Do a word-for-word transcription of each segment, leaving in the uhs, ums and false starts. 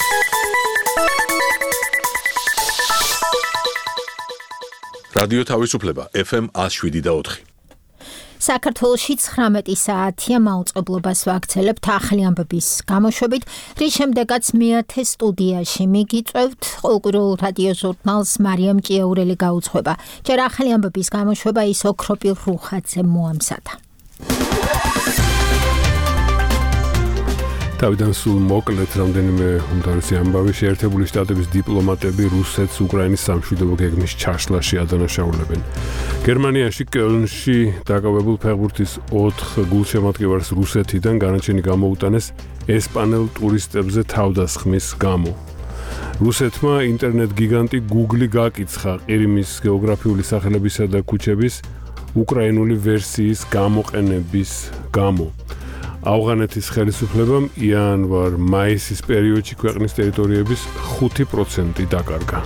რადიო თავისუფლება ეფ ემ one oh seven და four. საქართველოში ცხრამეტი საათია მაუწყებლობას ვაქცელებთ ახალი ამბების გამოშვებით, რის შემდეგაც მეათე სტუდიაში მიგიწევთ ყოველკვირეულ რადიო ჟურნალს მარიამ ჭიაურელი გაუძღვება. ჯერ ახალი ამბების გამოშვება ის ოქროპირ რუხაძე მოამზადა. თავიდან სულ მოკლედ რამდენიმე უმთავრესი ამბავი შეერთებული შტატების დიპლომატები რუსეთს უკრაინის სამშვიდობო გეგმის ჩაშლაში ადანაშაულებენ. გერმანიაში კელნში დაკავებულ ფეხბურთის ოთხ გულშემატკივარს რუსეთიდან განაჩენი გამოუტანეს ესპანელ ტურისტებზე თავდასხმის გამო. რუსეთმა ინტერნეტ გიგანტი Google გაკიცხა ყირიმის გეოგრაფიული სახელებისა და ქუჩების უკრაინული ვერსიის გამოყენების გამო. ავღანეთის ხელისუფლებამ იანვარ-მაისის პერიოდში ქვეყნის ტერიტორიების ხუთი პროცენტი დაკარგა.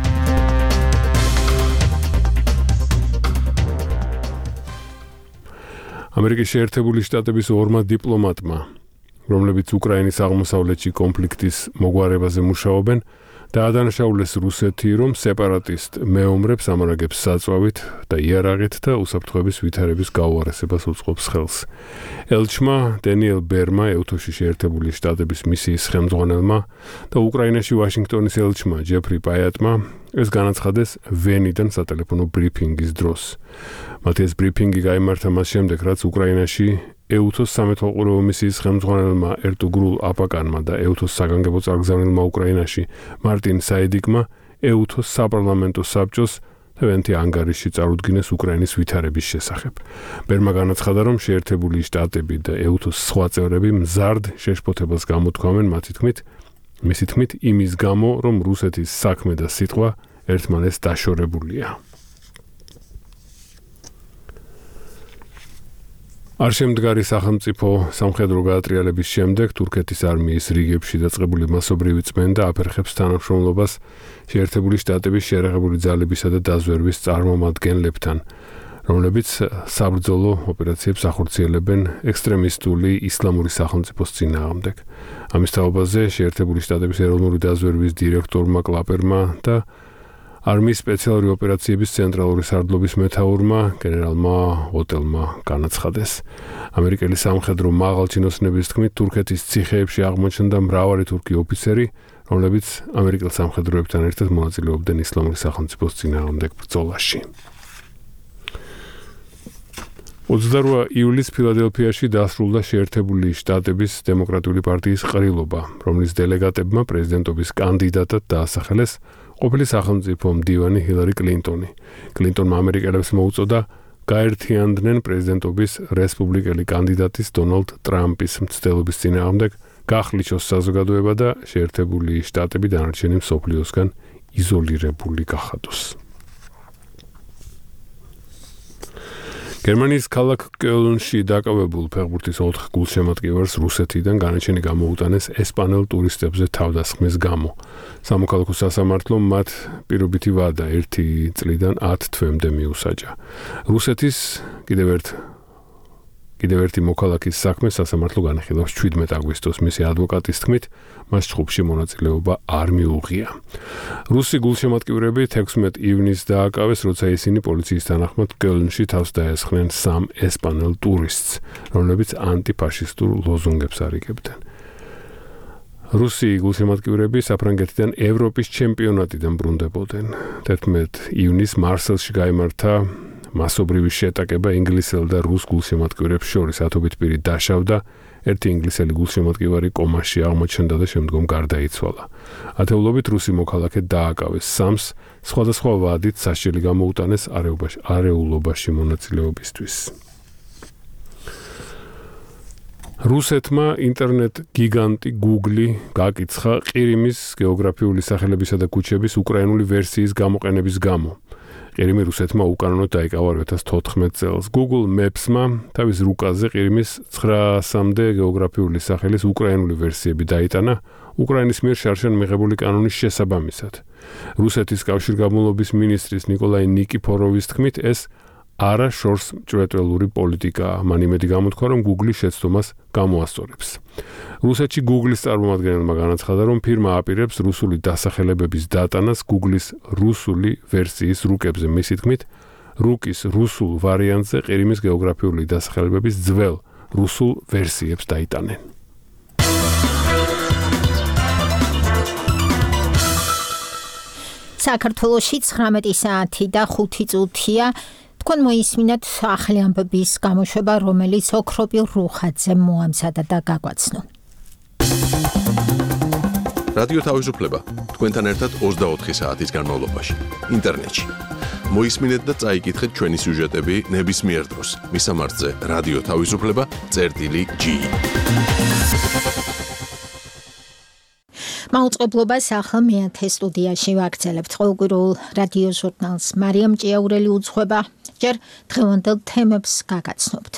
ამერიკის შეერთებული შტატების ორმა დიპლომატმა, რომლებიც უკრაინის აღმოსავლეთში კონფლიქტის მოგვარებაზე მუშაობენ, დაადანაშაულეს რუსეთი, რომ სეპარატისტ მეომრებს ამარაგებს საწვავით და იარაღით და უსაფრთხოების ვითარების გაუარესებას უწყობს ხელს. ელჩმა დენიელ ბერმა, ეუთოში შეერთებული შტატების მისიის ხელმძღვანელმა და უკრაინაში ვაშინგტონის ელჩმა ჯეფრი პაიატმა ეს განაცხადეს ვენიდან სატელეფონო ბრიფინგის დროს. მათი ეს ბრიფინგი გაიმართა მას შემდეგ, რაც უკრაინაში ეუთოს სამეთვალყურეო მისიის ხელმძღვანელმა ერტუგრულ აპაკანმა და ეუთოს საგანგებო წარგზავნილმა უკრაინაში მარტინ საიდიკმა ეუთოს საპარლამენტო საბჭოს თვენთი ანგარიში წარუდგინეს უკრაინის ვითარების შესახებ. ბერმა განაცხადა, რომ შეერთებული შტატები და ეუთოს სხვა წევრები მზარდ შეშფოთებას გამოთქვამენ მათი თქმით, მისი თქმით იმის გამო, რომ რუსეთის საქმე და სიტყვა ერთმანეთს დაშორებულია. არშემდგარი სახელმწიფო სამხედრო გაატრიალების შემდეგ თურქეთის არმიის რიგებში დაწყებული მასობრივი წმენდა აფერხებს თანამშრომლობას შეერთებული შტატების შეერაღებული ძალებისა და დაზვერვის წარმომადგენლებთან, რომლებიც საბრძოლო ოპერაციებს ახორციელებენ ექსტრემისტული ისლამური სახელმწიფოს წინააღმდეგ. ამის თაობაზე შეერთებული შტატების ეროვნული დაზვერვის დირექტორმა კლაპერმა და არმიის სპეციალური ოპერაციების ცენტრალური სარდლობის მეთაურმა გენერალმა ოტელმა განაცხადეს. ამერიკელი სამხედრო მაღალჩინოსნების თქმით, თურქეთის ციხეებში აღმოჩნდა მრავალი თურქი ოფიცერი, რომლებიც ამერიკელ სამხედროებთან ერთად მონაწილეობდნენ ისლამური სახელმწიფოს წინააღმდეგ ბრძოლაში. ოცდაორი ივლისს ფილადელფიაში დასრულდა შეერთებული შტატების დემოკრატიული პარტიის ყრილობა, რომლის დელეგატებმა პრეზიდენტობის კანდიდატად დაასახელეს ყოფილი სახელმწიფო მდივანი ჰილარი კლინტონი. კლინტონმა ამერიკელებს მოუწოდა გაერთიანდნენ პრეზიდენტობის რესპუბლიკელი კანდიდატის დონალდ ტრამპის მცდელობის წინააღმდეგ გახლიჩოს საზოგადოება და შეერთებული შტატები დანარჩენი მსოფლიოსგან იზოლირებული გახადოს. გერმანიის ქალაქ კელნში დაკავებულ ფეხბურთის ოთხ გულშემატკივარს რუსეთიდან განაჩენი გამოუტანეს ესპანელ ტურისტებზე თავდასხმის გამო. სამოქალაქო სასამართლომ მათ პირობითი ვადა ერთი წლიდან ათ თვემდე მიუსაჯა. რუსეთის კიდევ ერთ კიდევ ერთი მოქალაქის საქმე სასამართლო განხილავს შვიდმეტ აგვისტოს. მისი ადვოკატის თქმით, მას ჯგუფში მონაწილეობა არ მიუღია. რუსი გულშემატკივრები ექვსმეტ ივნისს დააკავეს, როცა ისინი პოლიციის თანახმად კელნში თავს დაესხნენ სამ ესპანელ ტურისტს, რომლებიც ანტიფაშისტურ ლოზუნგებს არიგებდნენ. რუსი გულშემატკივრები საფრანგეთიდან ევროპის ჩემპიონატიდან ბრუნდებოდნენ. თერთმეტ ივნისს მარსელში გაიმართა მასობრივი შეტაკება ინგლისელ და რუს გულშემატკივრებს შორის. ათობით პირი დაშავდა, ერთი ინგლისელი გულშემატკივარი კომაში აღმოჩნდა და შემდგომ გარდაიცვალა. ათეულობით რუსი მოქალაქე დააკავეს სამს, სხვადასხვა ვადით საშელი გამოუტანეს არეულობაში მონაწილეობისთვის. რუსეთმა ინტერნეტ გიგანტი Google გაკიცხა ყირიმის გეოგრაფიული სახელებისა და ქუჩების უკრაინული ვერსიის გამოყენების გამო. ყირიმი რუსეთმა უკანონოდ დაიკავა ორი ათას თოთხმეტ წელს. Google Maps-მა თავის რუკაზე ყირიმის ცხრაასამდე გეოგრაფიული სახელის უკრაინული ვერსიები დაიტანა უკრაინის მიერ შარშან მიღებული კანონის შესაბამისად. რუსეთის კავშირგაბმულობის მინისტრის ნიკოლაი ნიკიფოროვის თქმით, ეს არა შორს მჭვრეტველური პოლიტიკაა. მან იმედი გამოთქვა, რომ Google შეცდომას გამოასწორებს. რუსეთში Google-ის წარმომადგენელმა განაცხადა, რომ ფირმა აპირებს რუსული დასახელებების დატანას Google-ის რუსული ვერსიის რუკებზე. მისი თქმით, რუკის რუსულ ვარიანტზე ყირიმის გეოგრაფიული დასახელებების ძველ რუსულ ვერსიებს დაიტანენ. საქართველოში ცხრამეტი საათი და ხუთი წუთია. თქვენ მოისმინეთ ახალი ამბების გამოშვება, რომელიც ოქროპილ რუხაძე მოამზადა და გაგვაცნო. რადიო თავისუფლება თქვენთან ერთად ოცდაოთხი საათის განმავლობაში ინტერნეტში. მოისმინეთ და წაიკითხეთ ჩვენი სიუჟეტები ნებისმიერ დროს. მისამართზე რადიო თავისუფლება წერტილი ჯი. მაუწყებლობას ახლა მეათე სტუდიაში ვაგრძელებთ. ყოველკვირეულ რადიო ჟურნალს მარიამ ჭიაურელი უძღვება. ჯერ დღევანდელ თემებს გაგაცნობთ.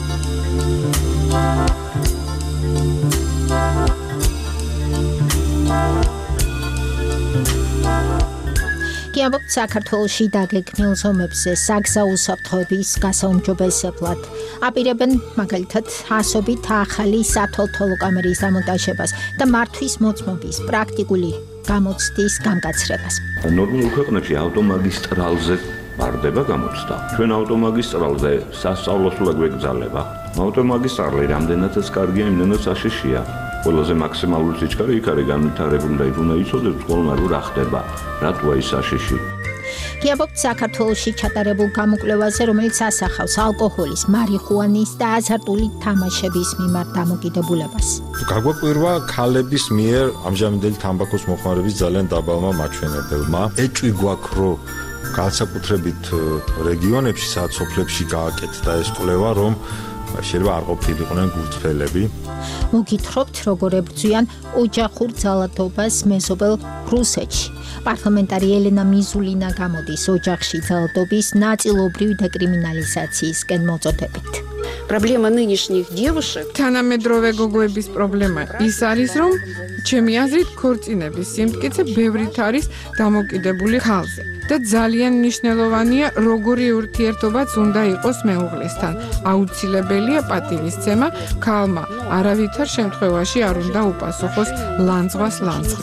გიამბობთ საქართველოში დაგეგმილ ზომებზე საგზაო უსაფრთხოების გასაუმჯობესებლად აპირებენ მაგალითად ასობით ახალი სათვალთვალო კამერის დამონტაჟებას და მართვის მოწმობის პრაქტიკული გამოცდის გამკაცრებას. ნორმალურ ქვეყნებში ავტომაგისტრალზე ვარდება გამოცდა. ჩვენ ავტომაგისტრალზე სასწავლო სულ გვეგზალება. ავტომაგისტრალი რამდენადაც კარგია, იმდენად საშიშია. ყველაზე მაქსიმალური სიჩქარე იქ არის განვითარებული და იქ უნდა იცოდეს ხოლმე რა ხდება, რატოა ის საშიში. გიამბობთ საქართველოში ჩატარებულ გამოკვლევაზე, რომელიც ასახავს ალკოჰოლის, მარიხუანის და აზარტული თამაშების მიმართ დამოკიდებულებას. გაგვაკვირვა ქალების მიერ ამჟამინდელი თამბაქოს მოხმარების ძალიან დაბალმა მაჩვენებელმა. ეჭვი გვაქვს, რომ განსაკუთრებით რეგიონებში, სადაც სოფლებში გააკეთდა ეს კვლევა, რომ შეიძლება არ ყოფილიყვნენ გულწრფელები. მოგითხრობთ, როგორ ებრძვიან ოჯახურ ძალადობას მეზობელ რუსეთში. პარლამენტარი ელენა მიზულინა გამოდის ოჯახში ძალადობის ნაწილობრივი დეკრიმინალიზაციისკენ მოწოდებით. Проблема нынешних девушек. თანამედროვე გოგოების პრობლემა ის არის, რომ ჩემი აზრით ქორწინების სიმტკიცე ბევრით არის დამოკიდებული ხალხზე. და ძალიან მნიშვნელოვანია, როგორი ურთიერთობაც უნდა იყოს მეუღლესთან. აუცილებელია პატივისცემა, ქალმა არავითარ შემთხვევაში არ უნდა უპასუხოს ლანძღვას ლანძღვი.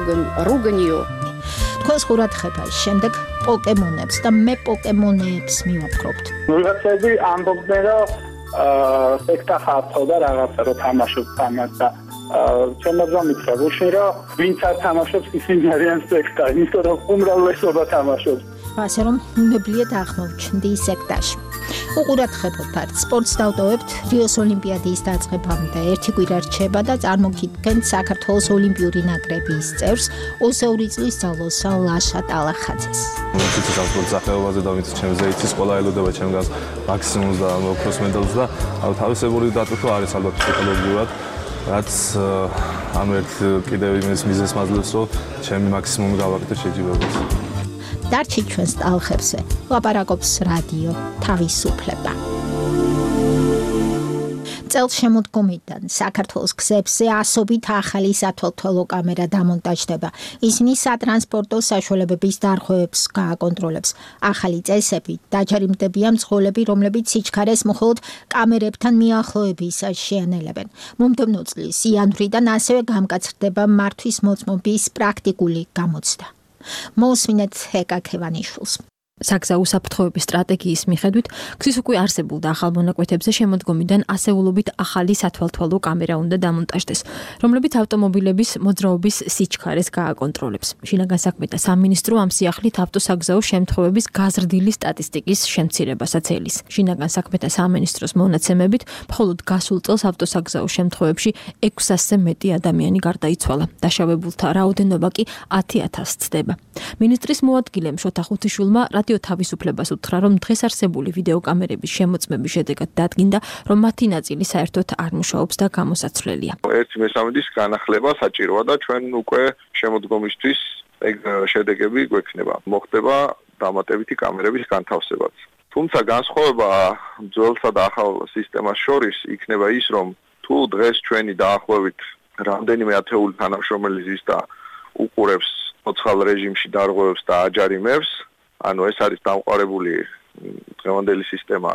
თქვენს ყურადღებას შემდეგ პოკემონებს და მე პოკემონებს მივაპყრობთ. ვიღაცები ამბობდნენ, რომ სექტა ხარცოვდა რაღაცა, რომ თამაშობს თამაშ და შემოძამითხრა გუშინ, რომ ვინც არ თამაშობს, ისინი არიან სექტა, იმიტომ რომ უმრავლესობა თამაშობს. ასე რომ უნებლიეთ აღმოჩნდი სექტაში. უყურადღებოთ არც სპორტს დავტოვებთ რიოს ოლიმპიადის დაწყებამდე. ერთი კვირა რჩება და წარმოგიდგენთ საქართველოს ოლიმპიური ნაკრების წევრს ოცდაორი წლის ძალოსა ლაშა ტალახაძეს. ვიცით სპორტ სახეობაზე და ვიცით ჩემზე იცის ყველა ელოდება ჩემგანს მაქსიმუმს და ოქროს მედალს და თავისებური დატვირთვა არის ალბათ ფსიქოლოგიურად. რაც ამ ერთ კიდევ იმის მიზეზს მაძლევს, რომ ჩემი მაქსიმუმი გავაკეთე შეჯიბრებას. დარჩით ჩვენს ტალხებზე, ლაპარაკობს რადიო თავისუფლება. წელს შემოდგომიდან საქართველოს გზებზე ასობით ახალი სათვალთვალო კამერა დამონტაჟდება. ისინი სატრანსპორტო საშუალებების დარღვევებს გააკონტროლებს. ახალი წესები დაჯერიმდებიან მძღოლები, რომლებიც სიჩქარეს მხოლოდ კამერებთან მიახლოებისას შეანელებენ. მომდევნო წლის იანვრიდან ასევე გამკაცრდება მართვის მოწმობის პრაქტიკული გამოცდა. მოусმინეთ ეკა ქევანიშვილს. საგზაო უსაფრთხოების სტრატეგიის მიხედვით, გზის უკვე არსებულ და ახალ მონაკვეთებზე შემოდგომიდან ასეულობით ახალი სათვალთვალო კამერა უნდა დამონტაჟდეს, რომლებიც ავტომობილების მოძრაობის სიჩქარეს გააკონტროლებს. შინაგან საქმეთა სამინისტრო ამ სიახლით ავტოსაგზაო შემთხვევების გაზრდილი სტატისტიკის შემცირებასაც ელის. შინაგან საქმეთა სამინისტროს მონაცემებით, მხოლოდ გასულ წელს ავტოსაგზაო შემთხვევებში ექვსასზე მეტი ადამიანი გარდაიცვალა. დაშავებულთა რაოდენობა კი ათი ათასს ცდება. მინისტრის მოადგილემ შოთა ხუთიშვილმა რადიო თავისუფლებას უთხრა, რომ დღეს არსებული ვიდეოკამერების შემოწმების შედეგად დადგინდა, რომ მათი ნაწილი საერთოდ არ მუშაობს და გამოსაცვლელია. ერთი მესამედის განახლება საჭიროა და ჩვენ უკვე შემოდგომისთვის ეგ შედეგები გვექნება. მოხდება დამატებითი კამერების განთავსებაც. თუმცა განსხვავება ძველსა და ახალ სისტემას შორის იქნება ის, რომ თუ დღეს ჩვენი დაახლოებით რამდენიმე ათეული თანამშრომელი ზის და უყურებს მოცხალ რეჟიმში დარღვევებს და აჯარიმებს, ანუ ეს არის დამყარებული დღევანდელი სისტემა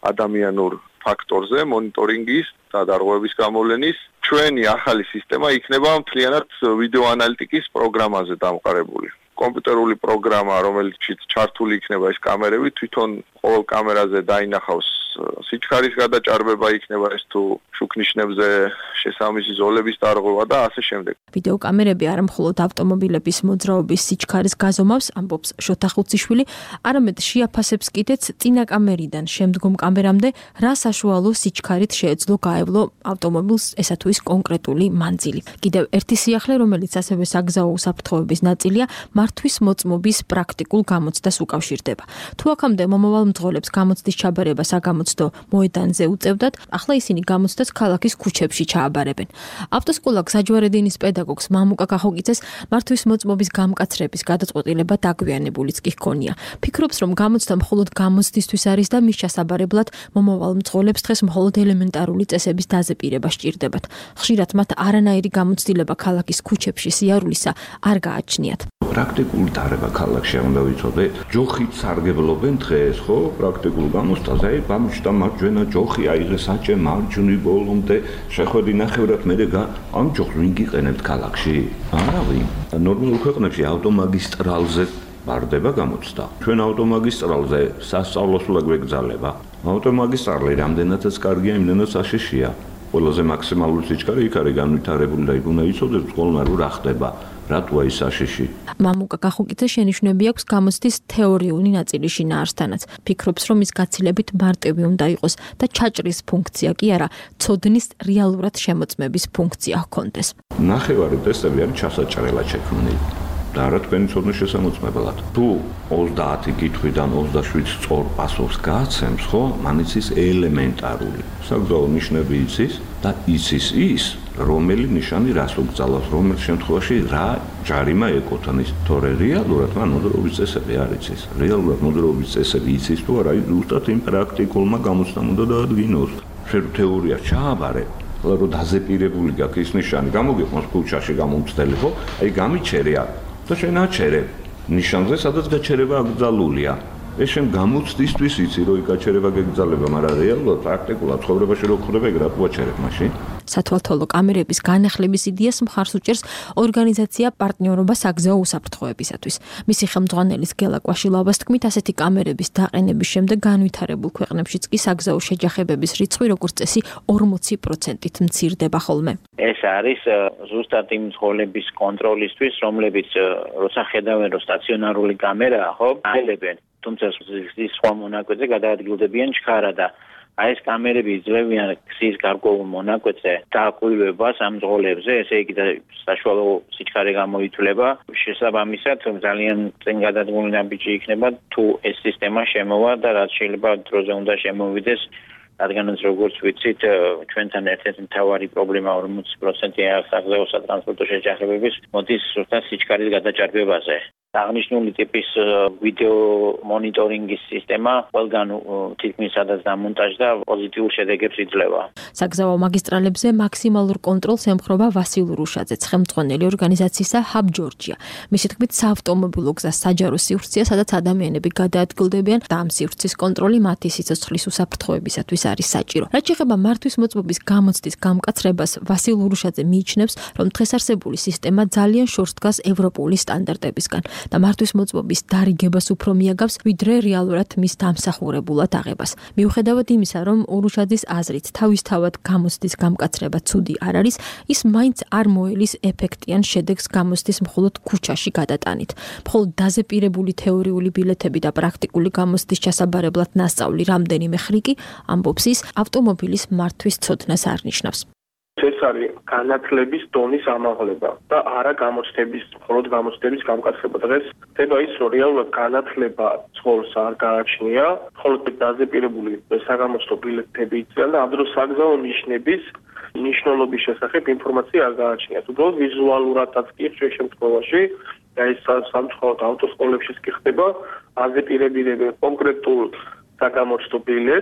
ადამიანურ ფაქტორზე, მონიტორინგის და დარღვევების გამოვლენის. ჩვენი ახალი სისტემა იქნება მთლიანად ვიდეო ანალიტიკის პროგრამაზე დამყარებული. კომპიუტერული პროგრამა, რომელიც ჩართული იქნება ეს კამერები, თვითონ ყოველ კამერაზე დაინახავს სიჩქარის გადაჭარბება, იქნება ეს თუ შუქნიშნებზე შესაბამისი ზოლების დარღვევა და ასე შემდეგ. ვიდეო კამერები არა მხოლოდ ავტომობილების მოძრაობის სიჩქარის გაზომავს, ამბობს შოთა ხუციშვილი, არამედ შეაფასებს კიდეც წინა კამერიდან შემდგომ კამერამდე რა საშუალო სიჩქარით შეეძლო გაევლო ავტომობილს ესა თუ ის კონკრეტული მანძილი. კიდევ ერთი სიახლე, რომელიც ასევე საგზაო უსაფრთხოების ნაწილია, მართვის მოწმობის პრაქტიკულ გამოცდას უკავშირდება. თუ აქამდე მომავალ მძღოლებს გამოცდის ჩაბარება საგამოცდო მოედანზე უწევდათ, ახლა ისინი გამოცდას ქალაქის ქუჩებში ჩააბარებენ. ავტოსკოლა გზაჯვარედინის პედაგოგს მამუკა კახოკიძეს მართვის მოწმობის გამკაცრების გადაწყვეტილება დაგვიანებულიც კი ჰქონია. ფიქრობს, რომ გამოცდა მხოლოდ გამოცდისთვის არის და მის ჩასაბარებლად მომავალ მძღოლებს დღეს მხოლოდ ელემენტარული წესების დაზეპირება სჭირდებათ. ხშირად მათ არანაირი გამოცდილება ქალაქის ქუჩებში სიარულისა არ გააჩნიათ. პრაქტიკული დარება ქალაქში უნდა ვიცოდე. ჯოხით სარგებლობენ დღეს, ხო? პრაქტიკულ გამოცდაზე, აი, გამოჩნდა მარჯვენა ჯოხი, აიღე საჭე მარჯვნივ ბოლომდე, შეხვედი ნახევრად მე და ამ ჯოხს ვინ გიყენებთ ქალაქში? არავინ. ნორმალურ ქვეყნებში ავტომაგისტრალზე ბარდება გამოცდა. ჩვენ ავტომაგისტრალზე სასწავლო სულად გვეგზალება. ავტომაგისტრალი რამდენადაც კარგია, იმდენად საშიშია. ყველაზე მაქსიმალური სიჩქარე იქ არის განვითარებული და იქ უნდა იცოდეს ყველნა რომ რა ხდება. რატოა ის საშიში? მამუკა კახუკიძე შენიშვნები აქვს გამოცდის თეორიული ნაწილი შინაარსთანაც. ფიქრობს, რომ ის გაცილებით მარტივი უნდა იყოს და ჩაჭრის ფუნქცია კი არა, ცოდნის რეალურად შემოწმების ფუნქცია ჰქონდეს. ნახევარი ტესტები არის ჩასაჭრელად შექმნილი. და არა თქვენი ცოდნის შესამოწმებლად. თუ ოცდაათი კითხვიდან ოცდაშვიდს სწორ პასუხს გააცემს, ხო, მან იცის ელემენტარული. საგზაო ნიშნები იცის და იცის ის, რომელი ნიშანი რას უგზავნოს, რომელ შემთხვევაში რა ჯარიმა ეკუთვნის. თორე რეალურად მან მოძრაობის წესები არ იცის. რეალურად მოძრაობის წესები იცის თუ არა, ზუსტად იმ პრაქტიკულმა გამოცდამ უნდა დაადგინოს. შენ თეორია ჩააბარე, რომ დაზეპირებული გაქვს ის ნიშანი, გამოგიყვანს ქუჩაში გამომცდელი, ხო? აი გამიჩერია და შენ აჩერებ ნიშანზე, სადაც გაჩერება აკრძალულია. ეს შენ გამოცდისთვის იცი, რომ გაჩერება გეგზალება, მაგრამ რეალურად პრაქტიკულად ცხოვრებაში რო ხდება, ეგ რატო აჩერებ მაშინ? სათვალთვალო კამერების განახლების იდეას მხარს უჭერს ორგანიზაცია პარტნიორობა საგზაო უსაფრთხოებისათვის. მისი ხელმძღვანელის გელა კვაშილავას თქმით, ასეთი კამერების დაყენების შემდეგ განვითარებულ ქვეყნებშიც კი საგზაო შეჯახებების რიცხვი როგორც წესი ორმოცი პროცენტით მცირდება ხოლმე. ეს არის ზუსტად იმ მძღოლების კონტროლისთვის, რომლებიც როცა ხედავენ, რომ სტაციონარული კამერაა, ხო, აელებენ, თუმცა ის სხვა მონაკვეთზე გადაადგილდებიან ჩქარა და აი ეს კამერები იძლევიან გზის გარკვეულ მონაკვეთზე დააკვირვებას ამ მძღოლებზე, ესე იგი და საშუალო სიჩქარე გამოითვლება. შესაბამისად, ძალიან წინ გადადგმული ნაბიჯი იქნება თუ ეს სისტემა შემოვა და რაც შეიძლება დროზე უნდა შემოვიდეს, რადგანაც როგორც ვიცით, ჩვენთან ერთ-ერთი მთავარი პრობლემა ორმოცი პროცენტი საგზაო სატრანსპორტო შეჯახებების მოდის ზუსტად სიჩქარის გადაჭარბებაზე. აღნიშნული ტიპის ვიდეო მონიტორინგის სისტემა ყველგან თითქმის სადაც დამონტაჟდა პოზიტიურ შედეგებს იძლევა. საგზაო მაგისტრალებზე მაქსიმალურ კონტროლს ემხრობა ვასილ რუშაძე, ხელმძღვანელი ორგანიზაციისა ჰაბ ჯორჯია. მისი თქმით, საავტომობილო გზა საჯარო სივრცეა, სადაც ადამიანები გადაადგილდებიან და ამ სივრცის კონტროლი მათი სიცოცხლის უსაფრთხოებისათვის არის საჭირო. რაც შეეხება მართვის მოწმობის გამოცდის გამკაცრებას, ვასილ რუშაძე მიიჩნევს, რომ დღეს არსებული სისტემა ძალიან შორს დგას ევროპული სტანდარტებისგან. და მართვის მოწმობის დარიგებას უფრო მიაგავს, ვიდრე რეალურად მის დამსახურებულად აღებას. მიუხედავად იმისა, რომ ურუშაძის აზრით თავისთავად გამოცდის გამკაცრება ცუდი არ არის, ის მაინც არ მოელის ეფექტიან შედეგს გამოცდის მხოლოდ ქუჩაში გადატანით. მხოლოდ დაზეპირებული თეორიული ბილეთები და პრაქტიკული გამოცდის ჩასაბარებლად ნასწავლი რამდენიმე ხრიკი, ამბობს ის, ავტომობილის მართვის ცოდნას არ ნიშნავს. ეს არის განათლების დონის ამაღლება და არა გამოცდების, მხოლოდ გამოცდების გამკაცრება. დღეს ხდება ის, რომ რეალურად განათლება ცხოველს არ გააჩნია, მხოლოდ დაზეპირებული საგამოცდო ბილეთები იციან და ამ დროს საგზაო ნიშნების ნიშნულობის შესახებ ინფორმაცია არ გააჩნიათ. უბრალოდ ვიზუალურადაც კი ხშირ შემთხვევაში და ეს სამწუხაროდ ავტოსკოლებშიც კი ხდება, აზეპირებინებენ კონკრეტულ საგამოცდო ბილეთს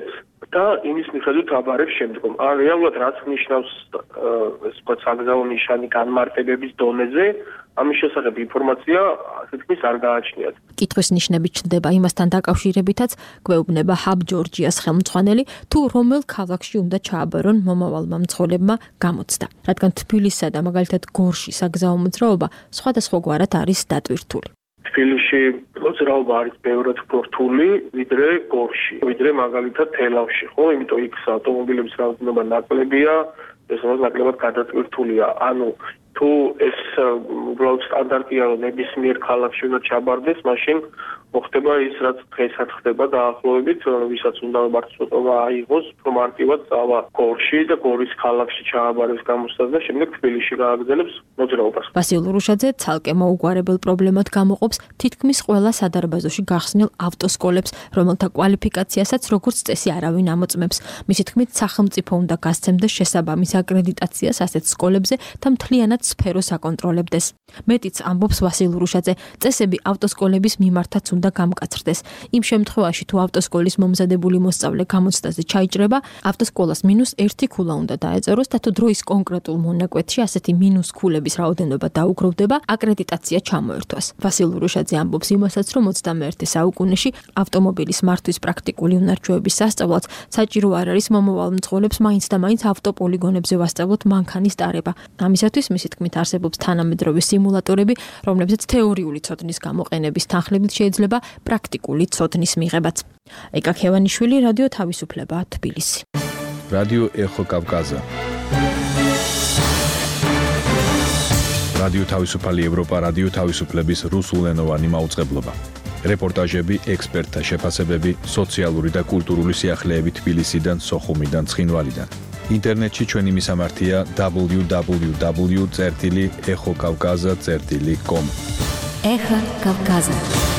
და იმის მიხედვით აბარებს შემდგომ. ან რეალურად რაც ნიშნავს ეს თქვა საგზაო ნიშანი განმარტებების დონეზე, ამის შესახებ ინფორმაცია თითქმის არ გააჩნიათ. კითხვის ნიშნები ჩნდება იმასთან დაკავშირებითაც გვეუბნება ჰაბ ჯორჯიას ხელმძღვანელი, თუ რომელ ქალაქში უნდა ჩააბარონ მომავალმა მცხოვრებმა გამოცდა. რადგან თბილისსა და მაგალითად გორში საგზაო მოძრაობა სხვადასხვაგვარად არის დატვირთული. თბილისში მოძრაობა არის ბევრად უფრო რთული, ვიდრე გორში, ვიდრე მაგალითად თელავში, ხო? იმიტომ იქ ავტომობილების რაოდენობა ნაკლებია, ეს რა ნაკლებად გადატვირთულია. ანუ თუ ეს უბრალოდ სტანდარტია, რომ ნებისმიერ ქალაქში უნდა ჩაბარდეს, მაშინ მოხდება ის, რაც დღესაც ხდება დაახლოებით, ვისაც უნდა მართლობა აიღოს, რომ მარტივად წავა გორში და გორის ქალაქში ჩააბარებს გამოცდას და შემდეგ თბილისში გააგრძელებს მოძრაობას. ვასილ რუშაძე ცალკე მოუგვარებელ პრობლემად გამოყოფს თითქმის ყველა სადარბაზოში გახსნილ ავტოსკოლებს, რომელთა კვალიფიკაციასაც როგორც წესი არავინ ამოწმებს. მისი თქმით, სახელმწიფო უნდა გასცემდეს შესაბამის აკრედიტაციას ასეთ სკოლებზე და მთლიანად სფეროს აკონტროლებდეს. მეტიც ამბობს ვასილ რუშაძე, წესები ავტოსკოლების მიმართაც უნდა გამკაცრდეს. იმ შემთხვევაში, თუ ავტოსკოლის მომზადებული მოსწავლე გამოცდაზე ჩაიჭრება, ავტოსკოლას მინუს ერთი ქულა უნდა დაეწეროს და თუ დროის კონკრეტულ მონაკვეთში ასეთი მინუს ქულების რაოდენობა დაუგროვდება, აკრედიტაცია ჩამოერთვას. ვასილ რუშაძე ამბობს იმასაც, რომ ოცდამეერთე საუკუნეში ავტომობილის მართვის პრაქტიკული უნარჩვევების სასწავლად საჭირო არ არის მომავალ მცხოვრებს მაინც და მაინც ავტოპოლიგონებზე ვასწავლოთ მანქანის ტარება. ამისათვის მისი თქმით არსებობს თანამედროვე სიმულატორები, რომლებზეც თეორიული ცოდნის გამოყენების თანხლებით შეიძლება პრაქტიკული ცოდნის მიღებაც. ეკა ქევანიშვილი, რადიო თავისუფლება, თბილისი. რადიო ეხო კავკაზა. რადიო თავისუფალი ევროპა, რადიო თავისუფლების რუსულენოვანი მაუწყებლობა. რეპორტაჟები, ექსპერტთა შეფასებები, სოციალური და კულტურული სიახლეები თბილისიდან, სოხუმიდან, ცხინვალიდან. ინტერნეტში ჩვენი მისამართია დაბლიუ დაბლიუ დაბლიუ წერტილი ეხო კავკაზა წერტილი კომ. ეხო კავკაზა.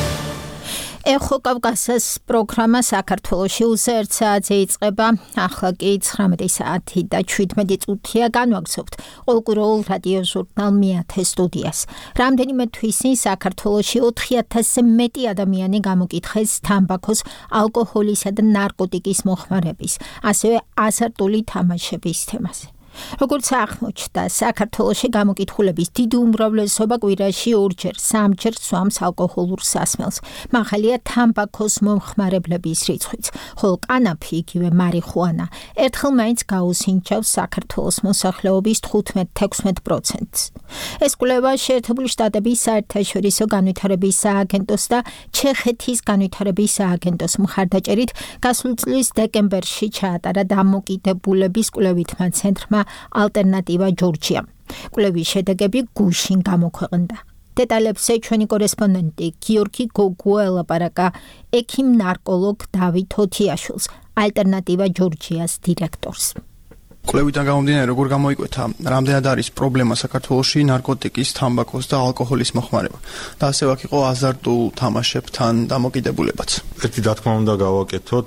ეხო კავკასიის პროგრამა საქართველოში უზე ერთ საათზე იწყება. ახლა კი ცხრამეტი საათი და შვიდმეტი წუთია განვაგრძობთ ყოველკვირეულ რადიო ჟურნალ მეათე სტუდიას. რამდენიმე თვის წინ საქართველოში ოთხი ათასზე მეტი ადამიანი გამოკითხეს თამბაქოს, ალკოჰოლისა და ნარკოტიკის მოხმარების, ასევე აზარტული თამაშების თემაზე. როგორც აღმოჩნდა, საქართველოში გამოკითხულების დიდი უმრავლესობა კვირაში ორჯერ, სამჯერ სვამს ალკოჰოლურ სასმელს. მაღალია თამბაქოს მომხმარებლების რიცხვიც, ხოლო კანაფი, იგივე მარიხუანა, ერთხელ მაინც გაუსინჯავს საქართველოს მოსახლეობის თხუთმეტ-თექვსმეტ პროცენტს. ეს კვლევა შეერთებული შტატების საერთაშორისო განვითარების სააგენტოს და ჩეხეთის განვითარების სააგენტოს მხარდაჭერით გასული წლის დეკემბერში ჩაატარა დამოკიდებულების კვლევითმა ცენტრმა ალტერნატივა ჯორჯია. კვლევის შედეგები გუშინ გამოქვეყნდა. დეტალებზე ჩვენი კორესპონდენტი გიორგი გოგუა ელაპარაკა ექიმ ნარკოლოგ დავით თოთიაშვილს, ალტერნატივა ჯორჯიას დირექტორს. კვლევიდან გამომდინარე, როგორ გამოიკვეთა, რამდენად არის პრობლემა საქართველოში ნარკოტიკის, თამბაქოს და ალკოჰოლის მოხმარება და ასევე აქ იყო აზარტულ თამაშებთან დამოკიდებულებაც. ერთი რა თქმა უნდა გავაკეთოთ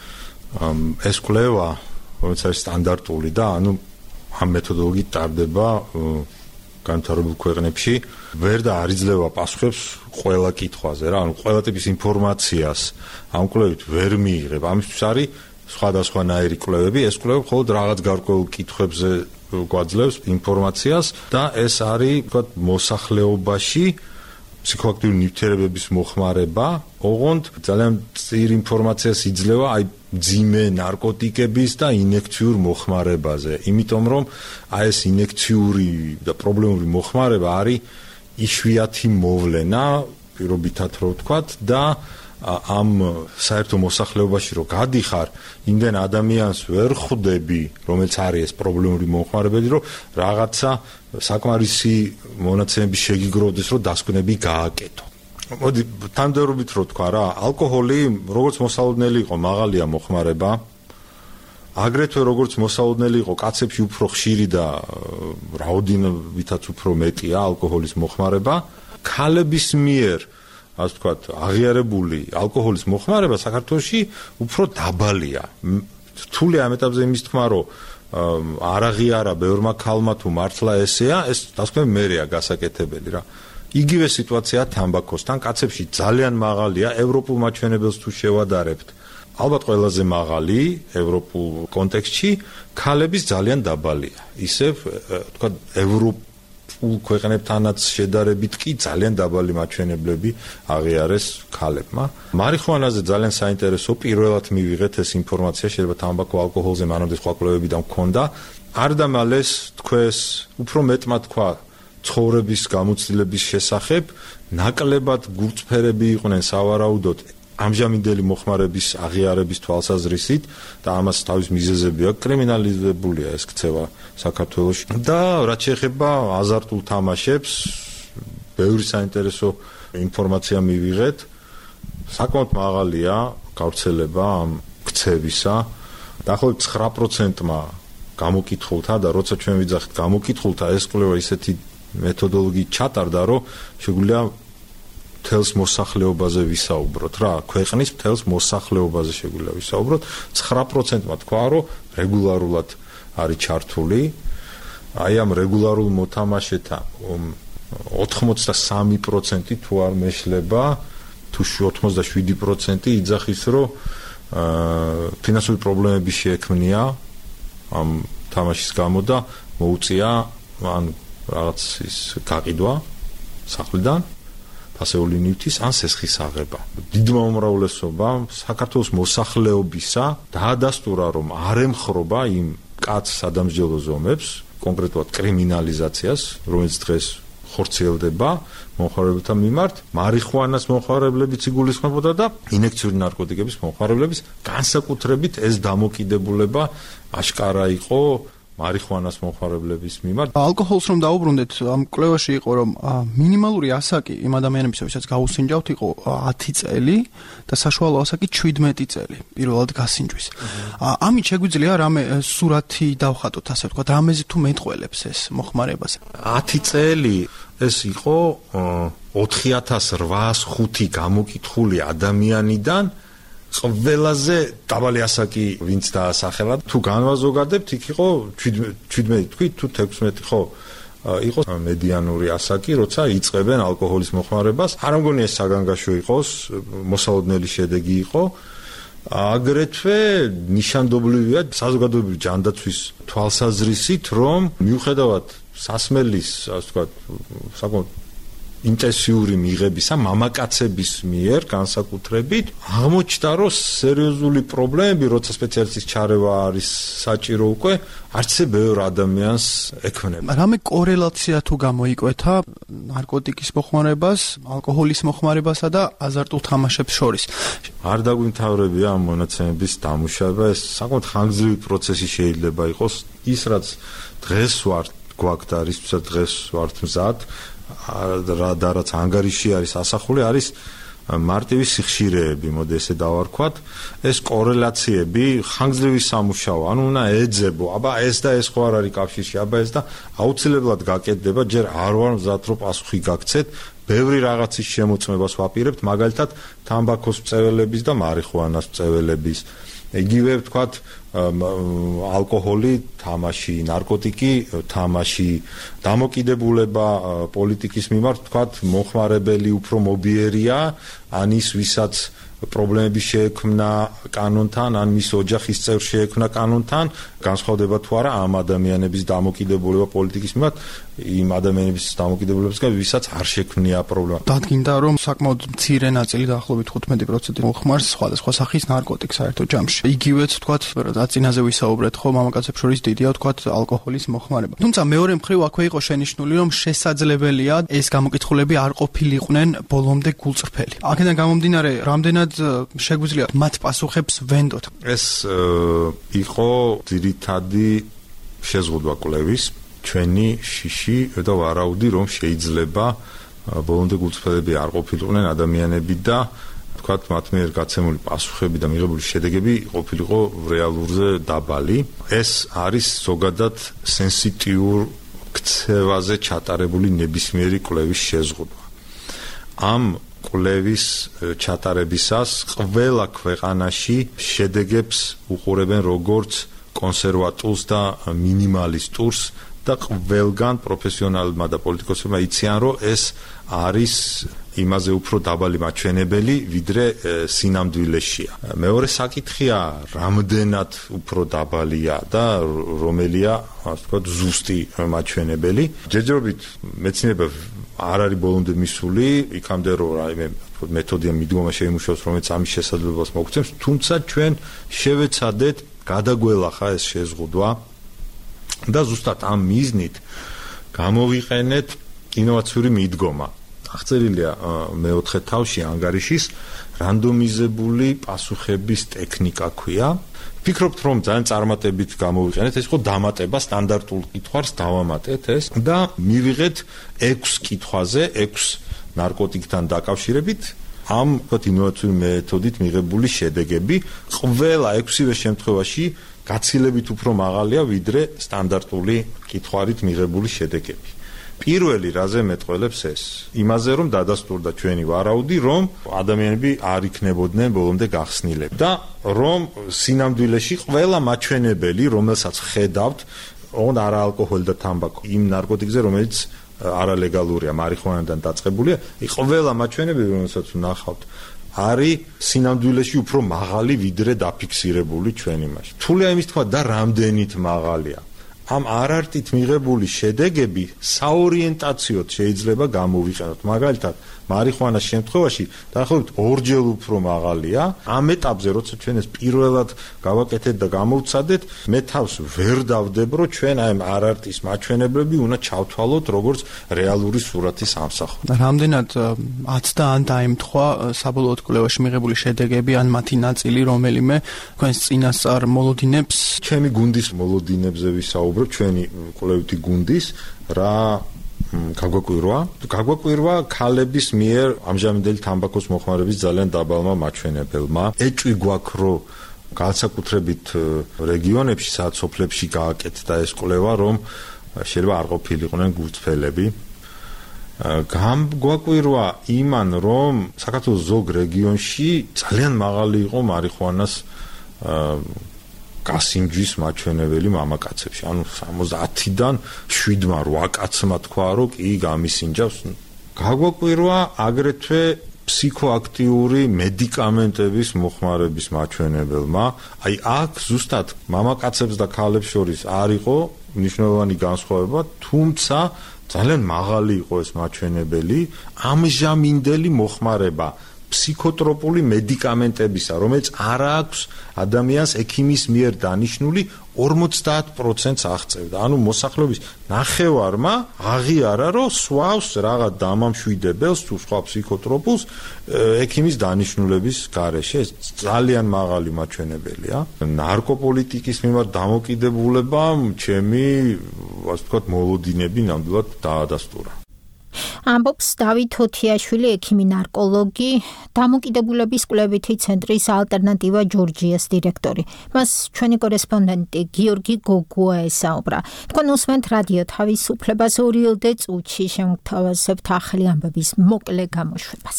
ეს კვლევა, რომელიც არის სტანდარტული და ანუ ამ მეთოდოლოგიით ტარდება განვითარებულ ქვეყნებში, ვერ და არ იძლევა პასუხებს ყველა კითხვაზე რა, ანუ ყველა ტიპის ინფორმაციას ამ კვლევით ვერ მიიღებ. ამისთვის არის სხვადასხვანაირი კვლევები, ეს კვლევები მხოლოდ რაღაც გარკვეულ კითხვებზე გვაძლევს ინფორმაციას და ეს არის, ვთქვათ, მოსახლეობაში ფსიქოაქტიური ნივთიერებების მოხმარება, ოღონდ ძალიან წიერ ინფორმაციას იძლევა აი ძიმე ნარკოტიკების და ინექციურ მოხმარებაზე, იმიტომ რომ აი ეს ინექციური და პრობლემური მოხმარება არის იშვიათი მოვლენა, პირობითად რო ვთქვათ და ამ საერთო მოსახლეობაში რო გადიხარ, იმდენ ადამიანს ვერ ხვდები, რომელიც არის ეს პრობლემური მოხმარებები, რომ რაღაცა საკმარისი მონაცემების შეგიგროვდეს, რომ დასკვნები გააკეთო. მოდი თანმიმდევრობით რო თქვა რა, ალკოჰოლი როგორც მოსალოდნელი იყო მაღალია მოხმარება, აგრეთვე როგორც მოსალოდნელი იყო კაცებში უფრო ხშირი და რაოდენობითაც უფრო მეტია ალკოჰოლის მოხმარება, ქალების მიერ ასე ვთქვათ, აღიარებული ალკოჰოლის მოხმარება საქართველოში უფრო დაბალია. რთული ამ ეტაპზე იმის თქმა, რომ არ აღიარა ბევრმა ქალმა თუ მართლა ესეა, ეს დასკვნები მერეა გასაკეთებელი რა. იგივე სიტუაცია თამბაქოსთან, კაცებში ძალიან მაღალია, ევროპულ მაჩვენებელს თუ შევადარებთ. ალბათ ყველაზე მაღალი ევროპულ კონტექსტში, ქალების ძალიან დაბალია. ისევ თქვა ევროპულ ქვეყნებთანაც შედარებით კი ძალიან დაბალი მაჩვენებლები აღიარეს ქალებმა. მარიხუანაზე ძალიან საინტერესო პირველად მივიღეთ ეს ინფორმაცია, შეიძლება თამბაქო ალკოჰოლზე მანამდე სხვა კვლევებიდან მქონდა. არ დამალეს თქვეს უფრო მეტმა თქვა ცხოვრების გამოცდილების შესახებ, ნაკლებად გულწრფელები იყვნენ სავარაუდოდ ამჟამინდელი მოხმარების აღიარების თვალსაზრისით და ამას თავის მიზეზები აქვს, კრიმინალიზებულია ეს ქცევა საქართველოში. და რაც შეეხება აზარტულ თამაშებს, ბევრი საინტერესო ინფორმაცია მივიღეთ. საკმაოდ მაღალია გავრცელება ამ ქცევისა. დაახლოებით ცხრა პროცენტმა გამოკითხულთა და როცა ჩვენ ვიძახით გამოკითხულთა, ეს კვლევა ისეთი მეთოდოლოგიით ჩატარდა, რომ შეგვიძლია მთელს მოსახლეობაზე ვისაუბროთ რა, ქვეყნის მთელს მოსახლეობაზე შეგვიძლია ვისაუბროთ. ცხრა პროცენტმა თქვა, რომ რეგულარულად არის ჩართული. აი ამ რეგულარულ მოთამაშეთა ოთხმოცდასამი პროცენტი თუ არ მეშლება, თუ ოცდაშვიდი პროცენტი იძახის, რომ ფინანსური პრობლემები შეექმნია ამ თამაშის გამო და მოუწია ან რაღაც ის გაყიდვა სახლიდან, ფასეული ნივთის ან სესხის აღება. დიდმა უმრავლესობამ საქართველოს მოსახლეობისა დაადასტურა, რომ არ ემხრობა იმ კაცს სადამსჯელო ზომებს, კონკრეტულად კრიმინალიზაციას, რომელიც დღეს ხორციელდება მომხმარებელთა მიმართ, მარიხუანას მომხმარებლებიც იგულისხმებოდა და ინექციური ნარკოტიკების მომხმარებლების განსაკუთრებით ეს დამოკიდებულება აშკარა იყო მარიხუანას მომხმარებლების მიმართ. ალკოჰოლს რომ დაუბრუნდეთ, ამ კვლევაში იყო, რომ მინიმალური ასაკი იმ ადამიანებისა, ვისაც გაუსინჯავთ, იყო ათი წელი და საშუალო ასაკი შვიდმეტი წელი პირველად გასინჯვის. ამით შეგვიძლია რამე სურათი დავხატოთ, ასე ვთქვათ, რამეზე თუ მეტყველებს ეს მოხმარებას. ათი წელი ეს იყო ოთხი ათას რვაას ხუთი გამოკითხული ადამიანიდან ყველაზე დაბალი ასაკი ვინც დაასახელა. თუ განვაზოგადებთ, იქ იყო შვიდმეტი თქვი თუ ექვსმეტი ხო იყო მედიანური ასაკი, როცა იწყებენ ალკოჰოლის მოხმარებას. არ მგონია ეს საგანგაშო იყოს, მოსალოდნელი შედეგი იყო. აგრეთვე ნიშანდობლივია საზოგადოებრივი ჯანდაცვის თვალსაზრისით, რომ მიუხედავად სასმელის, ასე ვთქვათ, საკმაოდ ინტენსიური მიღებისა მამაკაცების მიერ განსაკუთრებით აღმოჩნდა, რომ სერიოზული პრობლემები, როცა სპეციალისტის ჩარევა არის საჭირო უკვე, არც ისე ბევრ ადამიანს ექმნება. რამე კორელაცია თუ გამოიკვეთა ნარკოტიკის მოხმარებას, ალკოჰოლის მოხმარებასა და აზარტულ თამაშებს შორის? არ დაგვიმთავრებია ამ მონაცემების დამუშავება, ეს საკმაოდ ხანგრძლივი პროცესი შეიძლება იყოს. ის რაც დღეს ვარ გვაქვს და რისთვისაც დღეს ვართ მზად, და რაც ანგარიში არის ასახული, არის მარტივი სიხშირეები, მოდი ესე დავარქვათ. ეს კორელაციები ხანგრძლივი სამუშაო, ანუ უნდა ეძებო, აბა ეს და ეს ხო არ არის კავშირში, აბა ეს და აუცილებლად გაკეთდება, ჯერ არ ვარ მზად რომ პასუხი გაგცეთ. ბევრი რაღაცის შემოწმებას ვაპირებთ, მაგალითად თამბაქოს მწველების და მარიხუანას მწველების. იგივე ვთქვათ, ალკოჰოლი, თამაში, ნარკოტიკი, თამაში, დამოკიდებულება პოლიტიკის მიმართ, ვთქვათ, მოხმარებელი უფრო მობიერია, ან ის ვისაც პრობლემები შეექმნა კანონთან, ან მის ოჯახის წევრს შეექმნა კანონთან, განსხვავდება თუ არა ამ ადამიანების დამოკიდებულება პოლიტიკის მიმართ იმ ადამიანების დამოკიდებულებისგან, ვისაც არ შექმნია პრობლემა. დადგინდა, რომ საკმაოდ მცირე ნაწილი, დაახლოებით თხუთმეტი პროცენტი მოხმარს სხვადასხვა სახის ნარკოტიკს საერთო ჯამში. იგივეც ვთქვათ, დაწინაზე ვისაუბრეთ, ხო, მამაკაცებს შორის დიდია ვთქვათ ალკოჰოლის მოხმარება. თუმცა მეორე მხრივ აქვე იყო შენიშვნული, რომ შესაძლებელია ეს გამოკითხულები არ ყოფილიყვნენ ბოლომდე გულწრფელი. აქედან გამომდინარე, რამდენად შეგვიძლია მათ პასუხებს ვენდოთ? ეს იყო ძირითადი შეზღუდვა კვლევის, ჩვენი შიში და ვარაუდი, რომ შეიძლება ბოლომდე გულწრფელები არ ყოფილიყვნენ ადამიანები და ვთქვათ, მათ მიერ გაცემული პასუხები და მიღებული შედეგები ყოფილიყო რეალურზე დაბალი. ეს არის ზოგადად სენსიტიურ ქცევაზე ჩატარებული ნებისმიერი კვლევის შეზღუდვა. ამ კვლევის ჩატარებისას ყველა ქვეყანაში შედეგებს უყურებენ როგორც კონსერვატულს და მინიმალისტურს და ყველგან პროფესიონალმა და პოლიტიკოსებმა იციან, რომ ეს არის იმაზე უფრო დაბალი მაჩვენებელი, ვიდრე სინამდვილეშია. მეორე საკითხია, რამდენად უფრო დაბალია და რომელია, ასე ვთქვათ, ზუსტი მაჩვენებელი. ჯერჯერობით მეცნიერება არ არის ბოლომდე მისული, იქამდე რომ რაიმე მეთოდია მიდგომა შეიმუშაოს, რომელიც ამის შესაძლებლობას მოგცემს, თუმცა ჩვენ შევეცადეთ გადაგველახა ეს შეზღუდვა და ზუსტად ამ მიზნით გამოვიყენეთ ინოვაციური მიდგომა. აღწერილია მეოთხე თავში ანგარიშის რანდომიზებული პასუხების ტექნიკა ქვია. ვფიქრობთ, რომ ძალიან წარმატებით გამოვიყენეთ, ეს იყო დამატება სტანდარტულ კითხვას დავამატეთ ეს და მივიღეთ ექვს კითხვაზე, ექვს ნარკოტიკთან დაკავშირებით ამ ვთქვათ ინოვაციური მეთოდით მიღებული შედეგები. ყველა ექვსივე შემთხვევაში გაცილებით უფრო მაღალია ვიდრე სტანდარტული კითხვარით მიღებული შედეგები. პირველი რაზე მეტყველებს ეს? იმაზე, რომ დადასტურდა ჩვენი ვარაუდი, რომ ადამიანები არ იქნებოდნენ ბოლომდე გახსნილები და რომ სინამდვილეში ყველა მაჩვენებელი, რომელსაც ხედავთ, ოღონდ არაალკოჰოლი და თამბაქო, იმ ნარკოტიკზე, რომელიც არალეგალურია, მარიხუანიდან დაწყებულია, ყველა მაჩვენებელი, რომელსაც ვნახავთ, არის სინამდვილეში უფრო მაღალი ვიდრე დაფიქსირებული ჩვენი მასში. რთულია იმის თქვა და რამდენით მაღალია. ამ არარტით მიღებული შედეგები საორიენტაციოდ შეიძლება გამოვიყენოთ. მაგალითად, მარიხუანას შემთხვევაში დაახლოებით ორჯერ უფრო მაღალია. ამ ეტაპზე, როცა ჩვენ ეს პირველად გავაკეთეთ და გამოვცადეთ, მე თავს ვერ დავდებ, რომ ჩვენ აი ამ არარტის მაჩვენებლები უნდა ჩავთვალოთ, როგორც რეალური სურათის ამსახველი. რამდენად აცდა ან დაემთხვა საბოლოოდ კვლევაში მიღებული შედეგები, ან მათი ნაწილი რომელიმე თქვენს წინასწარ მოლოდინებს? ჩემი გუნდის მოლოდინებზე ვისაუბრებ, ჩვენი კვლევითი გუნდის რა გაგვაკვირვა გაგვაკვირვა ქალების მიერ ამჟამინდელი თამბაქოს მოხმარების ძალიან დაბალმა მაჩვენებელმა. ეჭვი გვაქვს, რომ განსაკუთრებით რეგიონებში, სადაც სოფლებში გააკეთდა ეს კვლევა, რომ შეიძლება არ ყოფილიყვნენ გულწრფელები. გაგვაკვირვა იმან, რომ საქართველოს ზოგ რეგიონში ძალიან მაღალი იყო მარიხუანას გასინჯვის მაჩვენებელი მამაკაცებში. ანუ სამოცდაათიდან შვიდმა რვა კაცმა თქვა, რომ კი გამისინჯავს. გაგვაკვირვა აგრეთვე ფსიქოაქტიური მედიკამენტების მოხმარების მაჩვენებელმა. აი აქ ზუსტად მამაკაცებს და ქალებს შორის არ იყო მნიშვნელოვანი განსხვავება, თუმცა ძალიან მაღალი იყო ეს მაჩვენებელი. ამჟამინდელი მოხმარება ფსიქოტროპული მედიკამენტებისა, რომელიც არ აქვს ადამიანს ექიმის მიერ დანიშნული ორმოცდაათ პროცენტს აღწევდა. ანუ მოსახლეობის ნახევარმა აღიარა, რომ სვავს რაღაც დამამშვიდებელს თუ სხვა ფსიქოტროპულს ექიმის დანიშნულების გარეშე. ეს ძალიან მაღალი მაჩვენებელია. ნარკოპოლიტიკის მიმართ დამოკიდებულებამ ჩემი, ასე ვთქვათ, მოლოდინები ნამდვილად დაადასტურა. ამბობს დავით ოთიაშვილი, ექიმი ნარკოლოგი, დამოკიდებულების კვლევითი ცენტრის ალტერნატივა ჯორჯიას დირექტორი. მას ჩვენი კორესპონდენტი გიორგი გოგუა ესაუბრა. თქვენ უსმენთ რადიო თავისუფლებას ორიოდე წუთში შემოგთავაზებთ ახალი ამბების მოკლე გამოშვებას.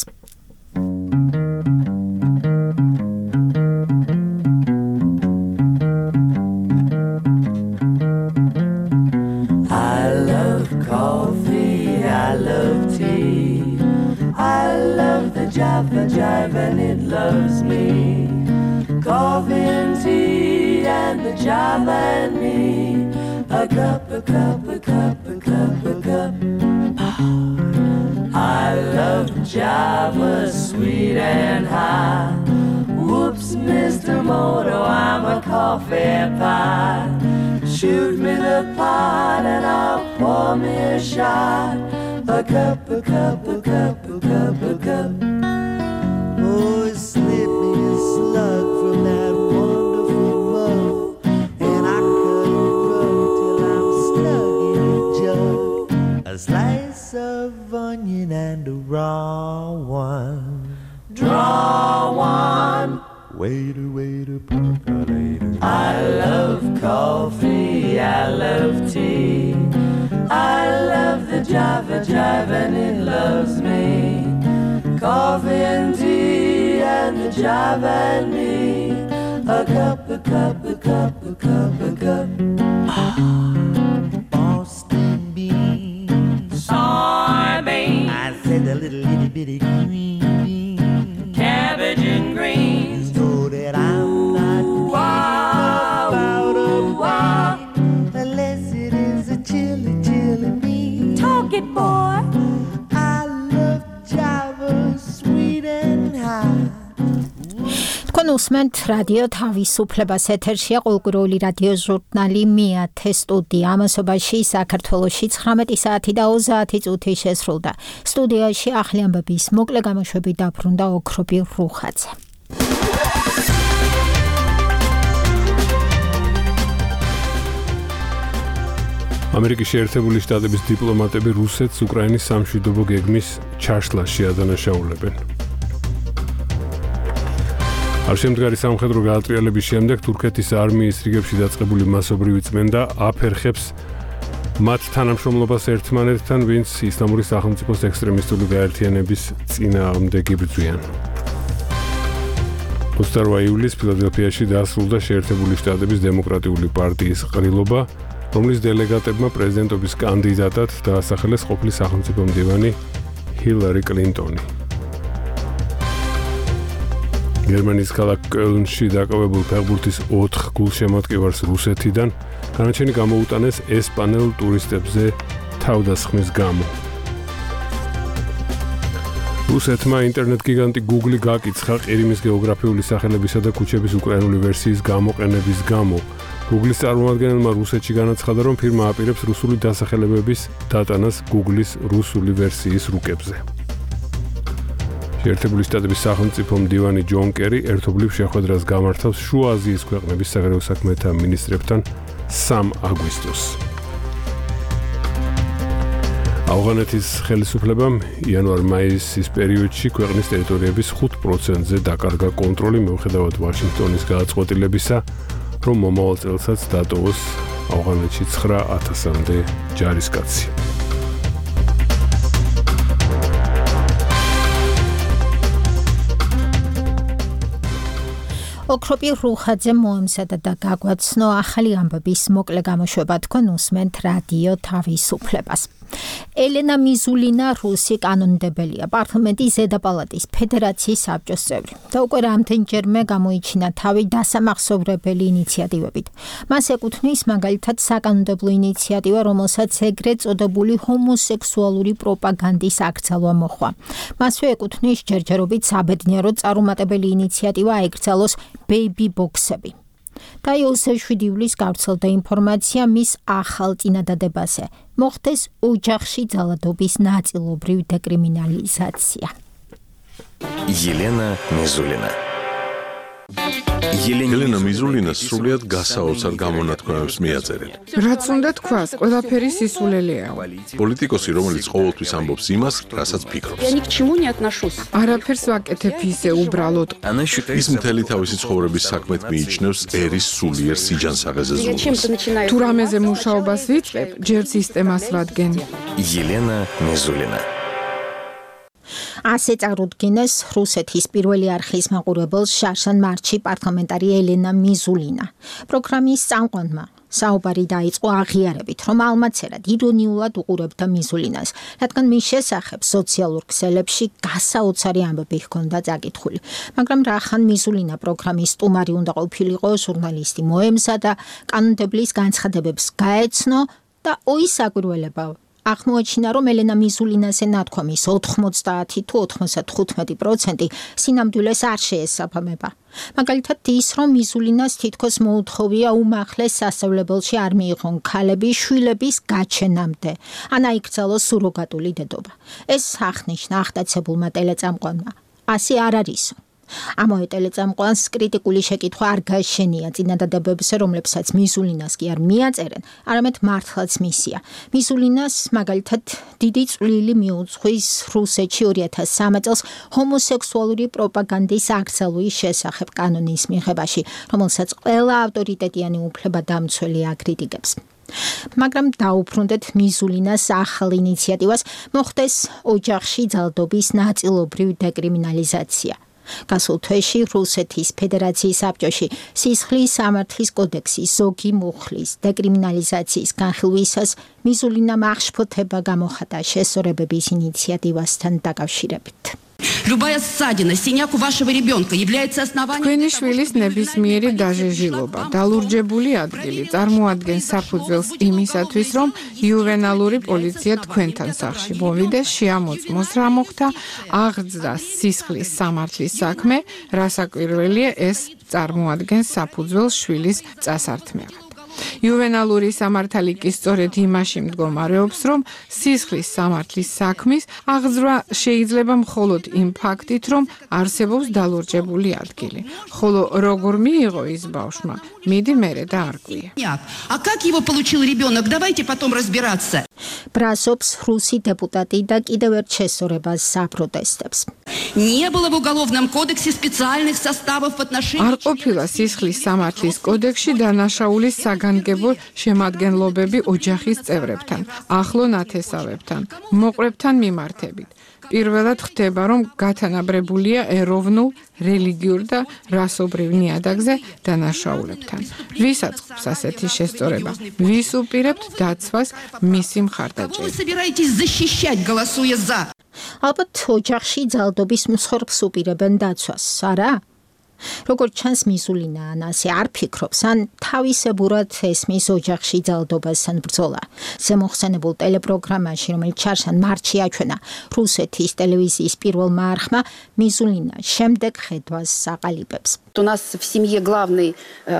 I love coffee, I love tea, I love the Java Jive and it loves me. Coffee and tea and the Java and me. A cup, a cup, a cup, a cup, a cup. I love Java, sweet and high. Whoops, Mister Moto, I'm a coffee pie. Shoot me the pot and I'll pour me a shot. A cup, a cup, a cup, a cup, a cup. Oh, slip me a slug from that wonderful mug, and I cut and rub till I'm stuck in a jug. A slice of onion and a raw one. Draw one. Waiter, waiter, percolator. I love coffee, I love tea, I love the Java Jive and it loves me. Coffee and tea and the Java and me. A cup, a cup, a cup, a cup, a cup. Boss a little itty bitty green cabbage and greens. Know that I'm not about a wah, unless it is a chili, chili bean. Talk it, boy. I love Java, sweet and high. თქვენ უსმენთ რადიო თავისუფლებას, ეთერშია ყოველკვირეული რადიო ჟურნალი მეათე სტუდია. ამასობაში საქართველოში ცხრამეტი საათი და ოცდაათი წუთი შესრულდა. სტუდიაში ახლი ამბების მოკლე გამოშვებით დაბრუნდა ოქრობი რუხაძე. ამერიკის შეერთებული შტატების დიპლომატები რუსეთს უკრაინის სამშვიდობო გეგმის ჩაშლაში ადანაშაულებენ. არშემდგარი სამხედრო გაატრიალების შემდეგ თურქეთის არმიის რიგებში დაწყებული მასობრივი წმენდა აფერხებს მათ თანამშრომლობას ერთმანეთთან, ვინც ისლამური სახელმწიფოს ექსტრემისტული გაერთიანების წინააღმდეგ იბრძვიან. ოცდაორ ივლისს ფილადელფიაში დაასრულდა შეერთებული შტატების დემოკრატიული პარტიის ყრილობა, რომლის დელეგატებმა პრეზიდენტობის კანდიდატად დაასახელეს ყოფილი სახელმწიფო მდივანი ჰილარი კლინტონი. გერმანიის ქალაქ კოლნში დაკავებულ ფეხბურთის ოთხ გულშემატკივარს რუსეთიდან განაჩენი გამოუტანეს ესპანელ ტურისტებზე თავდასხმის გამო. რუსეთმა ინტერნეტ გიგანტი Google გაკიცხა ყირიმის გეოგრაფიული სახელებისა და ქუჩების უკრაინული ვერსიის გამოყენების გამო. Google-ის წარმომადგენელმა რუსეთში განაცხადა, რომ ფირმა აპირებს რუსული დასახელებების დატანას Google-ის რუსული ვერსიის რუკებზე. შეერთებული შტატების სახელმწიფო მდივანი ჯონ კერი ერთობლივ შეხვედრას გამართავს შუა აზიის ქვეყნების საგარეო საქმეთა მინისტრებთან სამ აგვისტოს. ავღანეთის ხელისუფლებამ იანვარ-მაისის პერიოდში ქვეყნის ტერიტორიების ხუთ პროცენტზე დაკარგა კონტროლი მიუხედავად ვაშინგტონის გადაწყვეტილებისა, რომ მომავალ წელსაც დატოვოს ავღანეთში ცხრა ათასამდე ჯარისკაცი. ოქრობი რუხაძე მოემზადა და გაგვაცნო ახალი ამბების მოკლე გამოშვება. თქვენ უსმენთ რადიო თავისუფლებას. ელენა მიზულინა რუსი კანონმდებელია, პარლამენტის ზედა პალატის ფედერაციის საბჭოს წევრი და უკვე რამდენჯერმე გამოიჩინა თავი დასამახსოვრებელი ინიციატივებით. მას ეკუთვნის მაგალითად საკანონმდებლო ინიციატივა, რომელსაც ეგრეთ წოდებული ჰომოსექსუალური პროპაგანდის აკრძალვა მოჰყვა. მასვე ეკუთვნის ჯერჯერობით საბედნიერო წარუმატებელი ინიციატივა აეკრძალოს ბეიბი ბოქსები. და იოსებ შვიდი ივლისს გავრცელდა ინფორმაცია მის ახალ წინადადებაზე. მოხდეს ოჯახში ძალადობის ნაწილობრივ დეკრიმინალიზაცია. ელენა მიზულინა ელენა მიზულინა სრულიად გასაოცარ გამონათქვამებს მიაწერენ. რაც უნდა თქვას, ყველაფერი სისულელეა. პოლიტიკოსი, რომელიც ყოველთვის ამბობს იმას, რასაც ფიქრობს. Я ни к чему не отношусь. არაფერს ვაკეთებ ისე უბრალოდ. ის მთელი თავისი ცხოვრების საქმეთ მიიჩნევს ერის სულიერ სიჯანსაღეზე ზრუნვას. თუ რამეზე მუშაობას ვიწყებ, ჯერ სისტემას ვადგენ. ელენა მიზულინა ასე წარუდგინეს რუსეთის პირველი არხის მაყურებელს შარშან მარტში პარლამენტარი ელენა მიზულინა. პროგრამის წამყვანმა საუბარი დაიწყო აღიარებით, რომ ალმაცერად ირონიულად უყურებდა მიზულინას, რადგან მის შესახებ სოციალურ ქსელებში გასაოცარი ამბები ჰქონდა წაკითხული. მაგრამ რახან მიზულინა პროგრამის სტუმარი უნდა ყოფილიყო, ჟურნალისტი მოემზადა, კანონმდებლის განცხადებებს გაეცნო და oi საკვირველება აღმოაჩინა, რომ ელენა მიზულინას ნათქვამის ოთხმოცდაათი თუ ოცდათხუთმეტი პროცენტი სინამდვილეს არ შეესაბამება. მაგალითად ის, რომ მიზულინას თითქოს მოუთხოვია უმაღლეს სასწავლებელში არ მიიღონ ქალები შვილების გაჩენამდე, ან აიკრძალოს სუროგატული დედობა. ეს აღნიშნა აღტაცებულმა ტელეწამყვანმა. ასე არ არისო. ამავე ტელეწამყვანს კრიტიკული შეკითხვა არ გაეშენია წინადადებებზე, რომლებსაც მიზულინას კი არ მიაწერენ, არამედ მართლაც მისია. მიზულინას მაგალითად დიდი წვლილი მიუძღვის რუსეთში ორი ათას სამი წელს ჰომოსექსუალური პროპაგანდის აკრძალვის შესახებ კანონის მიღებაში, რომელსაც ყველა ავტორიტეტიანი უფლებადამცველი აკრიტიკებს. მაგრამ დაუბრუნდეთ მიზულინას ახალ ინიციატივას, მოხდეს ოჯახში ძალადობის ნაწილობრივ დეკრიმინალიზაცია. გასულ თვეში რუსეთის ფედერაციის საბჭოში სისხლის სამართლის კოდექსის ზოგი მუხლის დეკრიმინალიზაციის განხილვისას მიზულინამ აღშფოთება გამოხატა შესწორებების ინიციატივასთან დაკავშირებით. Любая ссадина, синяк у вашего ребенка является основанием. Თქვენი შვილის ნებისმიერი დაჟეჟილობა, დალურჯებული ადგილი წარმოადგენს საფუძველს იმისათვის, რომ იუვენალური პოლიცია თქვენთან სახლში მოვიდეს, შეამოწმოს რა მოხდა, აღძრას სისხლის სამართლის საქმე, რასაკვირველია ეს წარმოადგენს საფუძველს შვილის წასართმევად. იუვენალური სამართალი კი სწორედ იმაში მდგომარეობს, რომ სისხლის სამართლის საქმის აღძრვა შეიძლება მხოლოდ იმ ფაქტით, რომ არსებობს დალურჯებული ადგილი. ხოლო როგორ მიიღო ის ბავშვმა, მიდი მერე დაარკვია. А как его получил ребенок? Давайте потом разбираться. ბრასობს რუსი დეპუტატი და კიდევ ერთ შესწორებას აპროტესტებს. Не было в уголовном кодексе специальных составов в отношении. არ ყოფილა სისხლის სამართლის კოდექსში დანაშაულის საგანგებო შემადგენლობები ოჯახის წევრებთან, ახლო ნათესავებთან, მოყვრებთან მიმართებით. პირველად ხდება, რომ გათანაბრებულია ეროვნულ, რელიგიურ და რასობრივ ნიადაგზე დანაშაულებთან. ვის აწყობს ასეთი შესწორება? ვის უპირებთ დაცვას მისი მხარდაჭერით? Вы собираетесь защищать, голосуя за? ალბათ ოჯახში ძალდობის მსხვერპლს უპირებენ დაცვას, არა? როგორც ჩანს მიზულინა ან ასე არ ფიქრობს, ან თავისებურად ესმის ოჯახში ძალდობასთან ბრძოლა. ზემოხსენებულ ტელეპროგრამაში, რომელიც ჩარშან მარტში აჩვენა რუსეთის ტელევიზიის პირველმა არხმა, მიზულინა შემდეგ ხედვას აყალიბებს. У нас в семье главный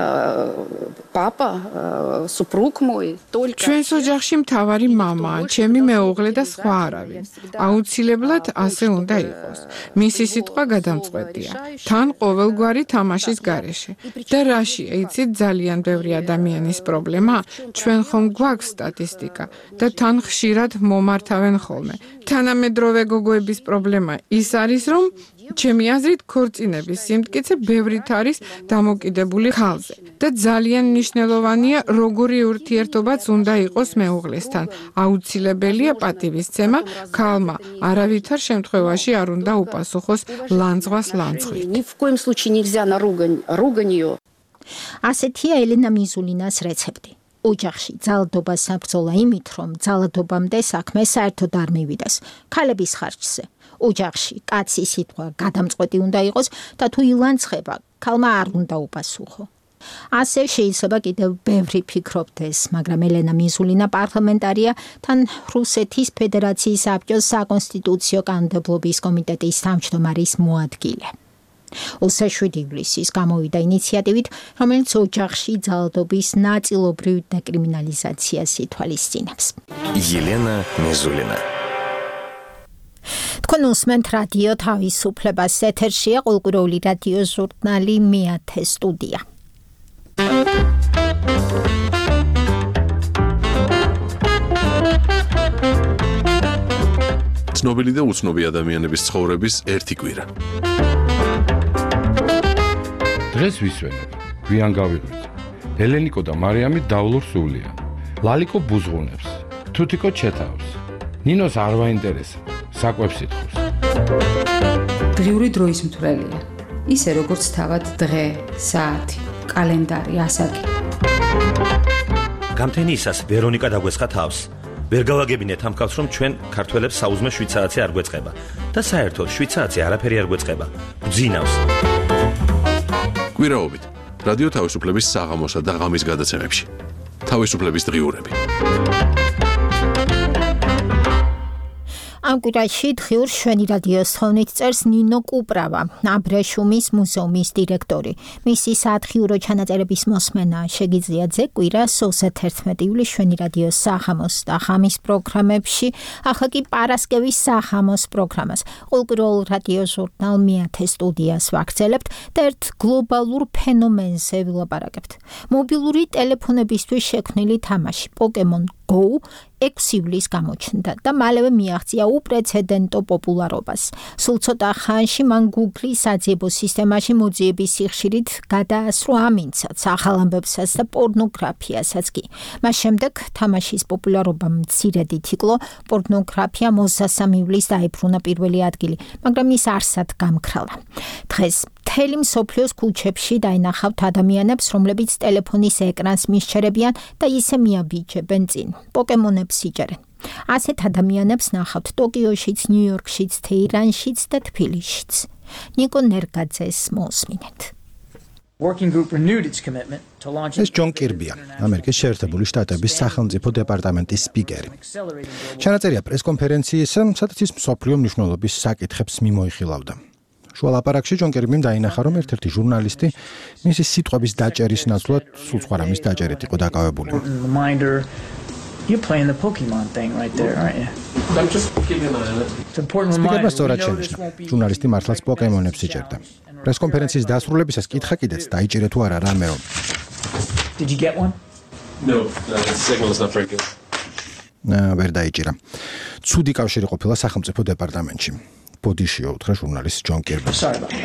э, папа, э, супруг мой, только ჩვენს ოჯახში მთავარი მამაა, ჩემი მეუღლე და სხვა არავინ. აუცილებლად ასე უნდა იყოს. მისი სიტყვა გადამწყვეტია. თან ყოველგვარი თამაშის გარეშე. და რაში, იცით, ძალიან ბევრი ადამიანის პრობლემა, ჩვენ ხომ გვაქვს სტატისტიკა და თან ხშირად მომართავენ ხოლმე. თანამედროვე გოგოების პრობლემა ის არის, რომ ჩემი აზრით ქორწინების სიმტკიცე ბევრით არის დამოკიდებული ხალზე და ძალიან მნიშვნელოვანია როგორი ურთიერთობაც უნდა იყოს მეუღლესთან. აუცილებელია პატივისცემა, ქალმა არავითარ შემთხვევაში არ უნდა უპასუხოს ლანძღვას ლანძღვით. ни в коем случае нельзя на ругань, руганью. ასეთია ელენა მიზულინას რეცეპტი. ოჯახში ძალდობასთან ბრძოლა იმით, რომ ძალადობამდე საქმე საერთოდ არ მივიდეს. ქალების ხარჯზე. ოჯახში კაცის სიტყვა გადამწყვეტი უნდა იყოს და თუ ილანძღება, ქალმა არ უნდა უპასუხო. ასე შეიძლება კიდევ ბევრი ფიქრობდეს, მაგრამ ელენა მიზულინა პარლამენტარია, თან რუსეთის ფედერაციის საბჭოს საკონსტიტუციო კანონმდებლობის კომიტეტის თავმჯდომარის მოადგილე. ოცდაშვიდი ივლისის გამოვიდა ინიციატივით, რომელიც ოჯახში ძალადობის ნაწილობრივ დეკრიმინალიზაციას ითვალისწინებს. Елена Мизулина. თქვენ უსმენთ რადიო თავისუფლებას, ეთერშია ყოველკვირეული რადიო ჟურნალი მეათე სტუდია. ცნობილი და უცნობი ადამიანების ცხოვრების ერთი კვირა. დღეს ვისვენებ, გვიან გავიღვიძე. ელენიკო და მარიამი დავლურ სულიან. ლალიკო ბუზღუნებს, თუთიკო ჩეთავს. ნინოს არ ვაინტერესებს, საკვებს ითხოვს. დღიური დროის მთვრელია. ისე როგორც თავად დღე, საათი, კალენდარი, ასაკი. გამთენიისას ვერონიკა დაგვესხა თავს. ვერ გავაგებინეთ ამ კაცს, რომ ჩვენ ქართველებს საუზმე შვიდ საათი არ გვეწყება და საერთოდ შვიდ საათი არაფერი არ გვეწყება. გძინავს. კვირაობით რადიო თავისუფლების საღამოსა და ღამის გადაცემებში. თავისუფლების დღიურები. ამ კვირაში დღიურ შვენი რადიოს თხოვნით წერს ნინო კუპრავა, აბრეშუმის მუზეუმის დირექტორი. მისი სათხიურო ჩანაწერების მოსმენა შეგიძლიათ ზე კვირას ოცდაერთი ივლისს შვენი რადიოს საღამოს და ღამის პროგრამებში, ახლა კი პარასკევის საღამოს პროგრამას. ყოველკვირეულ რადიო ჟურნალ მეათე სტუდიას ვაგრძელებთ და ერთ გლობალურ ფენომენზე ვილაპარაკებთ. მობილური ტელეფონებისთვის შექმნილი თამაში Pokemon Go ექვსი ივლისს გამოჩნდა და მალევე მიაღწია უპრეცედენტო პოპულარობას. სულ ცოტა ხანში მან Google-ის საძიებო სისტემაში მოძიების სიხშირით გადაასრო ამინცაც, ახალ ამბებსაც და პორნოგრაფიასაც კი. მას შემდეგ თამაშის პოპულარობა მცირედით იკლო, პორნოგრაფია ოცდასამი ივლისს დაიბრუნა პირველი ადგილი, მაგრამ ის არსად გამქრალა. დღეს მთელი მსოფლიოს ქუჩებში დაინახავთ ადამიანებს, რომლებიც ტელეფონის ეკრანს მისჩერებიან და ისე მიაბიჯებენ წინ. პოკემონებს იჭერენ. ასეთ ადამიანებს ნახავთ ტოკიოშიც, ნიუ-იორკშიც, თეირანშიც და თბილისშიც. ნიკო ნერგაძეს მოусმინეთ. ეს ჯონ კირბია, ამერიკის შეერთებული შტატების სახელმწიფო დეპარტამენტის სპიკერი. ჩანაწერია პრესკონფერენციისა, სადაც ის მსოფლიო მნიშვნელობის საკითხებს მიმოიხილავდა. შუა ლაპარაკში ჯონ კირბიმ დაინახა, რომ ერთ-ერთი ჟურნალისტი მისი სიტყვების დაჭერის ნაცვლად სულ სხვა რამის დაჭერით იყო დაკავებული. You're playing the Pokemon thing right there, aren't you? I'm just giving a სპიკერმა სწორად შენიშნა. ჟურნალისტი მართლაც პოკემონებს იჭერდა. პრესკონფერენციის დასრულებისას კითხა კიდეც დაიჭირე თუ არა რამეო. Did you get one? No, the signal is not very good. ნა, ვერ დაიჭირა. ცუდი კავშირი ყოფილა სახელმწიფო დეპარტამენტში. ბოდიშიო უთხრა ჟურნალისტ ჯონ კირბი.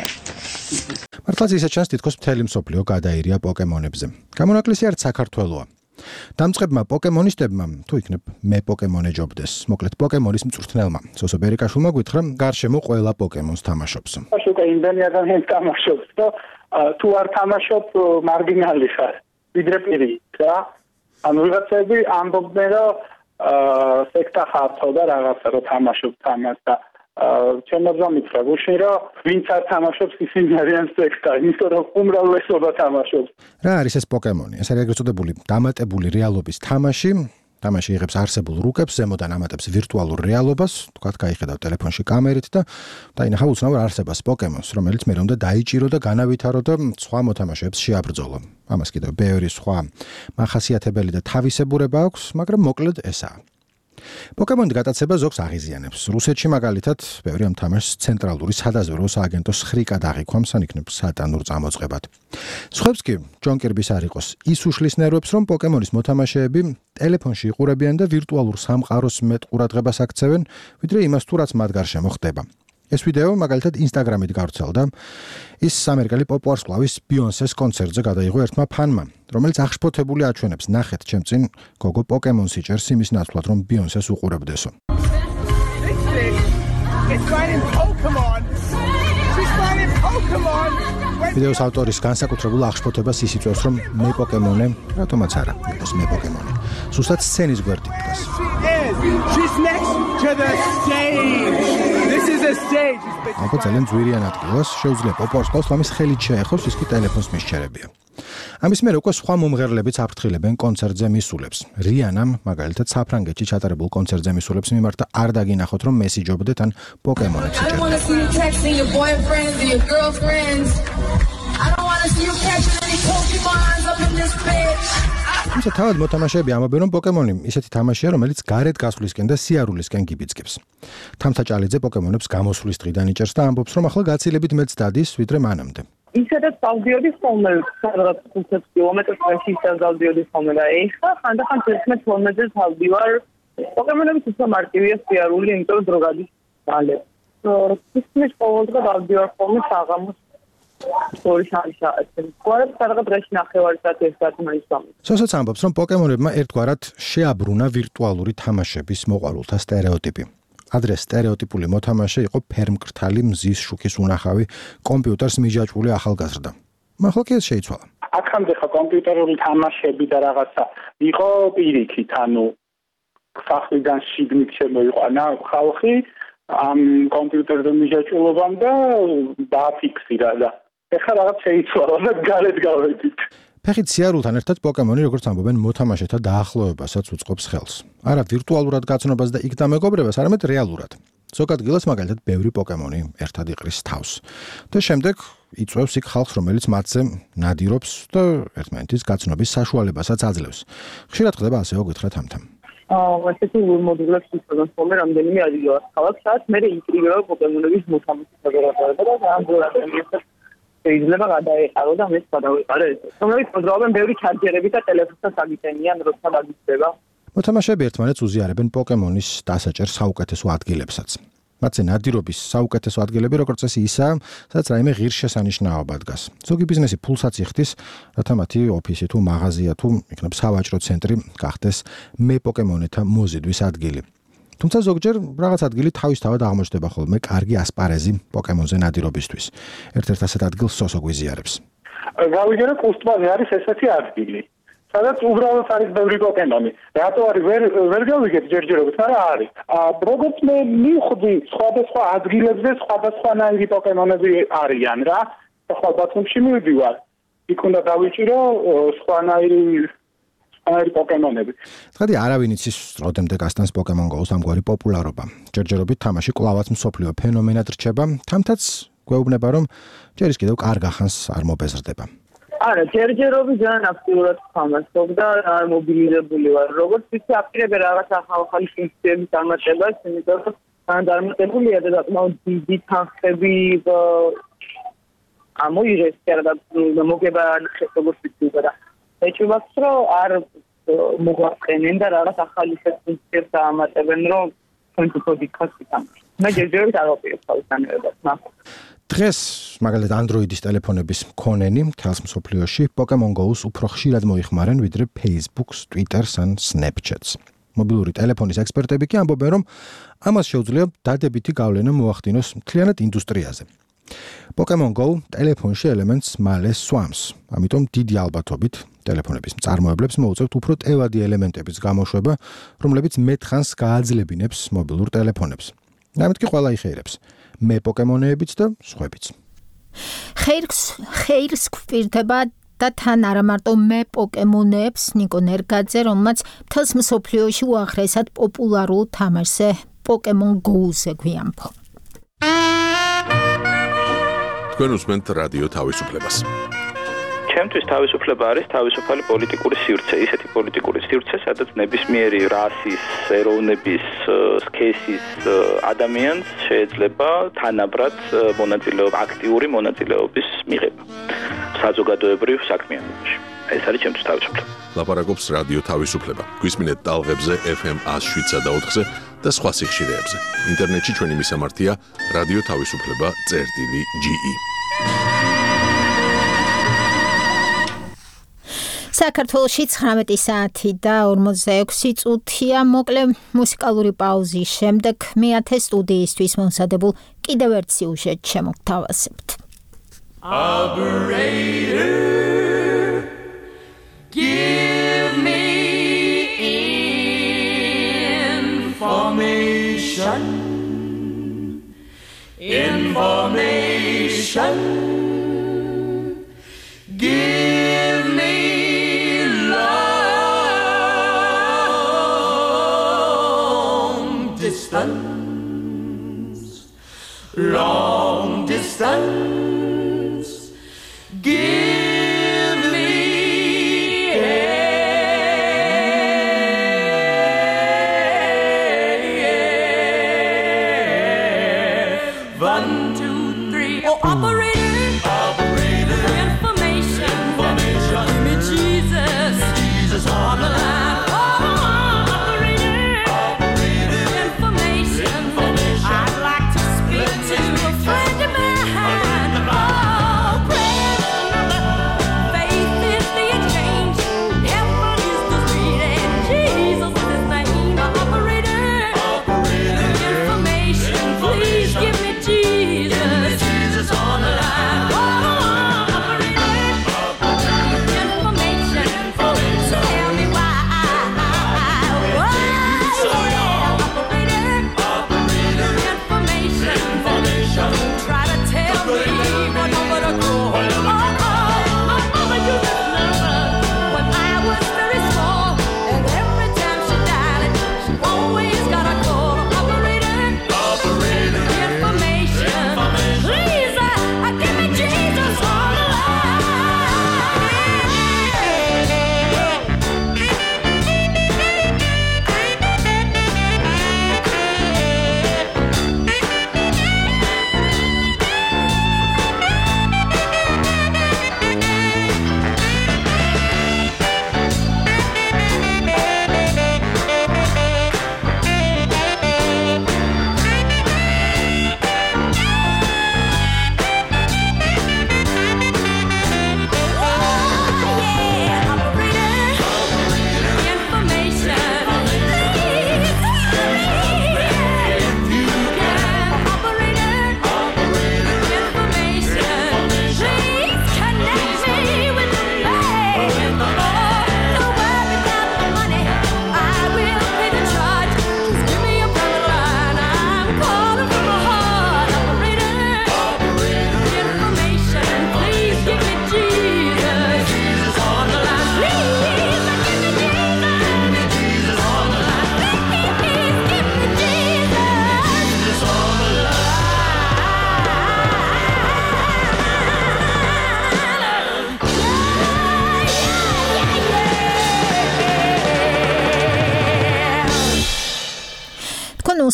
მართლაც ისე ჩანს, თითქოს მთელი მსოფლიო გადაირია პოკემონებზე. გამონაკლისი არც საქართველოა. დამწყებმა პოკემონისტებმა თუ იქნებ მე პოკემონე ჯობდეს. მოკლედ პოკემონის მწვრთნელმა სოსო ბერიკაშვილმა გითხრა, გარშემო ყველა პოკემონს თამაშობს. შუქა იმდენი ადამიანი თამაშობს და თუ არ თამაშობ მარგინალი ხარ. ვიდრე პირი რა. ანუ ვიღაცები ამბობდნენ რომ სექტა ხართო და რაღაცა რომ თამაშობ თამას და ჩემო მითხრა გუშინ რომ ვინც არ თამაშობს ისინი არიან სექტა, იმიტომ რომ უმრავლესობა თამაშობს. რა არის ეს პოკემონი? ეს არის ეგრეთ წოდებული დამატებული რეალობის თამაში. თამაში იღებს არსებულ რუკებს, ზემოდან ამატებს ვირტუალურ რეალობას, თქვათ, გაიხედავ ტელეფონში კამერით და დაინახავ უცნაურ არსებას პოკემონს, რომელიც მე უნდა დაიჭირო და განავითარო და სხვა მოთამაშეებს შეაბრძოლო. ამას კიდევ ბევრი სხვა მახასიათებელი და თავისებურება აქვს, მაგრამ მოკლედ ესაა. პოკემონის გატაცება ზოგს აღიზიანებს. რუსეთში მაგალითად, ბევრი ამ თამაშს ცენტრალური სადაზვერვო სააგენტოს ხრიკად აღიქვამს, ან იქნებ სატანურ წამოწყებად. სხვებს კი ჯონ კირბის არ იყოს ის უშლის ნერვებს, რომ პოკემონის მოთამაშეები ტელეფონში იყურებიან და ვირტუალურ სამყაროს მეტ ყურადღებას აქცევენ, ვიდრე იმას თუ რაც მათ გარშემო ხდება. ეს ვიდეო მაგალითად ინსტაგრამით გავრცელდა. ის ამერიკელი პოპვარსკვლავის ბიონსეს კონცერტზე გადაიღო ერთმა ფანმა, რომელიც აღშფოთებული აჩვენებს, ნახეთ ჩემ წინ გოგო პოკემონს იჭერს იმის ნაცვლად, რომ ბიონსეს უყურებდესო. ვიდეოს ავტორის განსაკუთრებულ აღშფოთებას ის იწვევს, რომ მე პოკემონე, რატომაც არა, ეს მე პოკემონე. სუსტად სცენის გვერდით დგას. She's next to the stage. This is a stage. აბა ძალიან ძვირიან ადგილას შეუძლია პოპვარსკვლავს ამის ხელით შეეხოს, ის კი ტელეფონს მისჩერებია. ამის მერე უკვე სხვა მომღერლებიც აფრთხილებენ კონცერტზე მისულებს. რიანამ მაგალითად საფრანგეთში ჩატარებულ კონცერტზე მისულებს მიმართა არ დაგინახოთ, რომ მესიჯობდეთ ან პოკემონებს იჭერდეთ. თუმცა თავად მოთამაშეები ამბობენ, რომ პოკემონი ისეთი თამაშია, რომელიც გარეთ გასვლისკენ და სიარულისკენ გიბიძგებს. თამთა ჭალიძე პოკემონებს გამოსვლის დღიდან იჭერს და ამბობს, რომ ახლა გაცილებით მეც დადის, ვიდრე მანამდე. ისედაც დავდიოდი ხოლმე სადღაც ხუთი კილომეტრს წინში დავდიოდი ხოლმე და ეხლა ხანდახან თერთმეტ კილომეტრზე დავდივარ. პოკემონები თვითონ მარტივია სიარული, იმიტომ რომ დრო გადის მალე. ისმის ყოველდღე დავდივარ ხოლმე საღამოს ორი საათი. ყოველ სადღაც დღეში ნახევარი საათი ერთ საათი მაინც. სოსაც ამბობს, რომ პოკემონებმა ერთგვარად შეაბრუნა ვირტუალური თამაშების მოყვარულთა სტერეოტიპი. ადრე სტერეოტიპული მოთამაშე იყო ფერმკრთალი მზის შუქის უნახავი კომპიუტერს მიჯაჭვული ახალგაზრდა. ახლა კი ეს შეიცვალა. აქამდე ხა კომპიუტერული თამაშები და რაღაცა იყო პირიქით, ანუ სახლიდან შიგნით შემოიყვანა ხალხი ამ კომპიუტერზე მიჯაჭვულობამ და დააფიქსირა და ეხლა რაღაც შეიცვალა და გარეთ გავედით. ფეხით სიარულთან ერთად პოკემონი, როგორც ამბობენ, მოთამაშეთა დაახლოებასაც უწყობს ხელს. არა ვირტუალურად გაცნობას და იქ დამეგობრებას, არამედ რეალურად. ზოგ ადგილას მაგალითად ბევრი პოკემონი ერთად იყრის თავს. და შემდეგ იწვევს იქ ხალხს, რომელიც მათზე ნადირობს და ერთმანეთის გაცნობის საშუალებასაც აძლევს. ხშირად ხდება ასეო გითხრათ ამთან. აა, ესეთი მოდულებს ისწავლოს ხოლმე რამდენიმე ადგილას. ქალაქ სადაც მე ინტრიგება პოკემონების მოთამაშეთა გადაღება და ამ ზოლას შეიძლება გადაეყარო და მე გადავეყარე. რომელიც მოძრაობენ ბევრი ჩარჯერებით და ტელეფონსაც აგიტენიან, როცა დაგიწდება. მოთამაშეები ერთმანეთს უზიარებენ პოკემონის დასაჭერ საუკეთესო ადგილებსაც. მათზე ნადირობის საუკეთესო ადგილები როგორც წესი ისაა, სადაც რაიმე ღირსშესანიშნაობა დგას. ზოგი ბიზნესი ფულსაც იხდის, რათა მათი ოფისი თუ მაღაზია თუ იქნებ სავაჭრო ცენტრი გახდეს მე პოკემონეთა მოზიდვის ადგილი. თუმცა ზოგჯერ რაღაც ადგილი თავისთავად აღმოჩნდება ხოლმე კარგი ასპარეზი პოკემონზე ნადირობისთვის. ერთ-ერთ ასეთ ადგილს სოსო გვიზიარებს. გავიგე რომ კუსტმაზე არის ესეთი ადგილი. სადაც უბრალოდ არის ბევრი პოკემონი. რატო არის ვერ ვერ გავიგეთ ჯერჯერობით, მაგრამ არის. როგორც მე მივხვდი, სხვადასხვა ადგილებზე სხვადასხვანაირი პოკემონები არიან რა. ახლა ბათუმში მივდივარ. იქ უნდა დავიჭირო სხვანაირი სხვანაირი პოკემონები. ცხადი არავინ იცის როდემდე გასტანს Pokemon Go-ს ამგვარი პოპულარობა. ჯერჯერობით თამაში კვლავაც მსოფლიო ფენომენად რჩება. თამთაც გვეუბნება რომ ჯერ ის კიდევ კარგ ახანს არ მობეზრდება. არა, ჯერჯერობით ძალიან აქტიურად ვთამაშობ და მობილიზებული ვარ. როგორც ვიცი, აპირებე რაღაც ახალ-ახალი ფუნქციების დამატებას, იმიტომ რომ ძალიან დამატებულია და საკმაოდ დიდი თანხები ამოიღეს და მოგება ნახეთ როგორც ვიცი და ეჭვმაქვს რომ არ მოგვაყენენ და რაღაც ახალი ფუნქციებს დაამატებენ, რომ თქვენ უფრო დიდხანს ვითამაშოთ. მე ჯერჯერობით არ ვაპირებ თავის განმეორებას, მაგრამ დღეს მაგალითად Android-ის ტელეფონების მქონენი მთელს მსოფლიოში Pokemon Go-ს უფრო ხშირად მოიხმარენ ვიდრე Facebook-ს, Twitter-ს ან Snapchat-ს. მობილური ტელეფონის ექსპერტები კი ამბობენ, რომ ამას შეუძლია დადებითი გავლენა მოახდინოს მთლიანად ინდუსტრიაზე. Pokemon Go ტელეფონში ელემენტს მალე სვამს, ამიტომ დიდი ალბათობით ტელეფონების მწარმოებლებს მოუწევთ უფრო ტევადი ელემენტების გამოშვება, რომლებიც მეტხანს გააძლებინებს მობილურ ტელეფონებს. ამით კი ყველა იხეირებს. მე პოკემონეებიც და სხვაებიც. ხეირს ხეირს გვპირდება და თან არა მარტო მე პოკემონეებს ნიკო ნერგაძე, რომელმაც მთელს მსოფლიოში უაღრესად პოპულარულ თამაშზე Pokemon Go-ზე გვიამბო. თქვენ უსმენთ რადიო თავისუფლებას. ჩემთვის თავისუფლება არის თავისუფალი პოლიტიკური სივრცე, ისეთი პოლიტიკური სივრცე, სადაც ნებისმიერი რასის, ეროვნების, სქესის ადამიანს შეიძლება თანაბრად მონაწილეობა, აქტიური მონაწილეობის მიღება საზოგადოებრივ საქმიანობაში. ეს არის ჩემთვის თავისუფლება. ლაპარაკობს რადიო თავისუფლება. გვისმინეთ ტალღებზე F M one oh seven და ოთხზე და სხვა სიხშირეებზე. ინტერნეტში ჩვენი მისამართია რადიო თავისუფლება წერტილი G E. საქართველოში ცხრამეტი საათი და ორმოცდაექვსი წუთია. მოკლე მუსიკალური პაუზის შემდეგ მეათე სტუდიისთვის მომზადებულ კიდევ ერთ სიუჟეტს შემოგთავაზებთ. Operator, give me information. Information. Give me distance, long distance, give me air. One, two, three, oh operator, operator, information, information, give me Jesus, Jesus on the line. On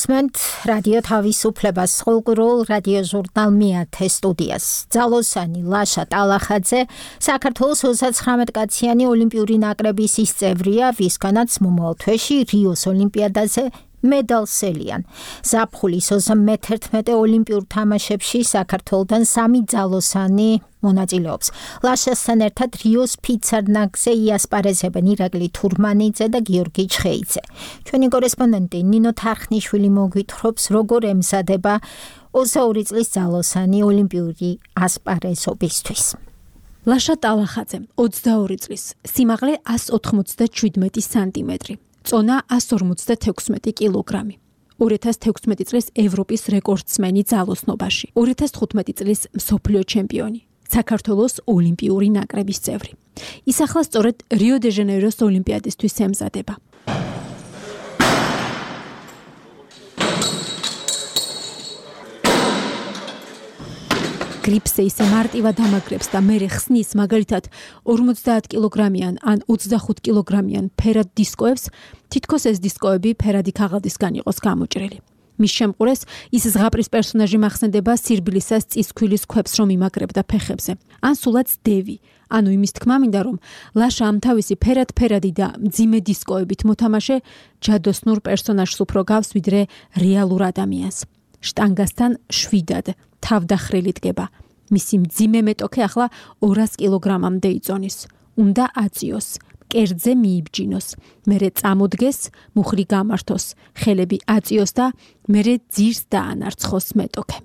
გულისმენთ რადიო თავისუფლებას ყოველდღიურ რადიო ჟურნალ მეათე სტუდიას. ძალოსანი ლაშა ტალახაძე საქართველოს ოცდათხრამეტ კაციანი ოლიმპიური ნაკრების ის წევრია, ვისგანაც მომავალ თვეში რიოს ოლიმპიადაზე მედალსელიან. ზაფხულის ოცდამეთერთმეტე ოლიმპიურ თამაშებში საქართველოდან სამი ძალოსანი მონაწილეობს. ლაშასთან ერთად რიოს ფიცარნაგზე იასპარეზებენ ირაკლი თურმანიძე და გიორგი ჩხეიძე. ჩვენი კორესპონდენტი ნინო თარხნიშვილი მოგვითხრობს, როგორ ემზადება ოცდაორი წლის ძალოსანი ოლიმპიური ასპარეზობისთვის. ლაშა ტალახაძე, ოცდაორი წლის, სიმაღლე ას ოთხმოცდაშვიდმეტი სანტიმეტრი. წონა ას ორმოცდათექვსმეტი კილოგრამი. ორი ათას თექვსმეტი წლის ევროპის რეკორდსმენი ძალოსნობაში. ორი ათას თხუთმეტი წლის მსოფლიო ჩემპიონი. საქართველოს ოლიმპიური ნაკრების წევრი. ის ახლა სწორედ რიო-დე-ჟანეიროს ოლიმპიადისთვის ემზადება. გრიფსე ისე მარტივად ამაგრებს და მერე ხსნის, მაგალითად ორმოცდაათ კილოგრამიან ან ოცდახუთ კილოგრამიან ფერად დისკოებს, თითქოს ეს დისკოები ფერადი ქაღალდისგან იყოს გამოჭრილი. მის შემყურეს ის ზღაპრის პერსონაჟი მახსენდება სირბილისას წისქვილის ქვებს რომ იმაგრებდა ფეხებზე. ან სულაც დევი. ანუ იმის თქმა მინდა რომ ლაშა ამ თავისი ფერად-ფერადი და მძიმე დისკოებით მოთამაშე ჯადოსნურ პერსონაჟს უფრო გავს ვიდრე რეალურ ადამიანს. შტანგასთან შვიდად თავდახრილი დგება. მისი მძიმე მეტოქე ახლა ორას კილოგრამამდე იწონის. უნდა აწიოს, კერძზე მიიბჯინოს, მერე წამოდგეს, მუხლი გამართოს, ხელები აწიოს და მერე ძირს დაანარცხოს მეტოქე.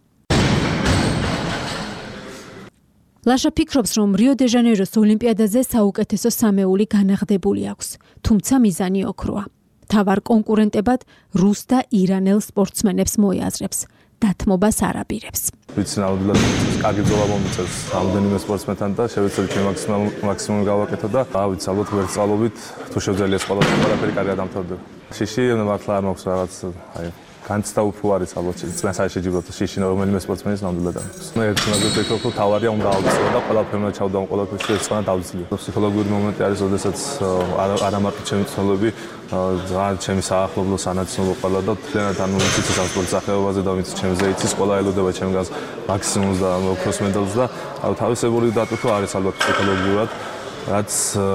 ლაშა ფიქრობს, რომ რიო-დე-ჟანეიროს ოლიმპიადაზე საუკეთესო სამეული განაღდებული აქვს, თუმცა მიზანი ოქროა. თავარ კონკურენტებად რუს და ირანელ სპორტსმენებს მოიაზრებს. დათმობას არ აპირებს. ვიცი ნამდვილად კარგი ბრძოლა მომიწევს რამდენიმე სპორტსმენთან და შევეცდები ჩემ მაქსიმუმი გავაკეთო და ავიც ალბათ ვერცხალობით თუ შევძლიათ ყველაფერი კარგად დამთავრდება. შიში მართლა არ მაქვს რაღაც აი განცდა უფრო არის ალბათ წლენს არ შეჯიბროთ შიში რომელიმე სპორტსმენის ნამდვილად არ მაქვს. მე ერთმანეთს ვფიქრობ რომ თავარია უნდა ავწევო და ყველაფერმა ჩავდამ ყველაფერში ერთმანეთ დავძლია. ფსიქოლოგიური მომენტი არის როდესაც არა მარტო ჩემი ცნობები ზღარ ჩემი საახლობლო სანაცნობო ყველა და თლიანად ანუ ვიცი სპორტ სახეობაზე და ვიცი ჩემზე იცის ყველა ელოდება ჩემგანს მაქსიმუმს და ოქროს მედალს და თავისებური დატვირთვა არის ალბათ ფსიქოლოგიურად რაც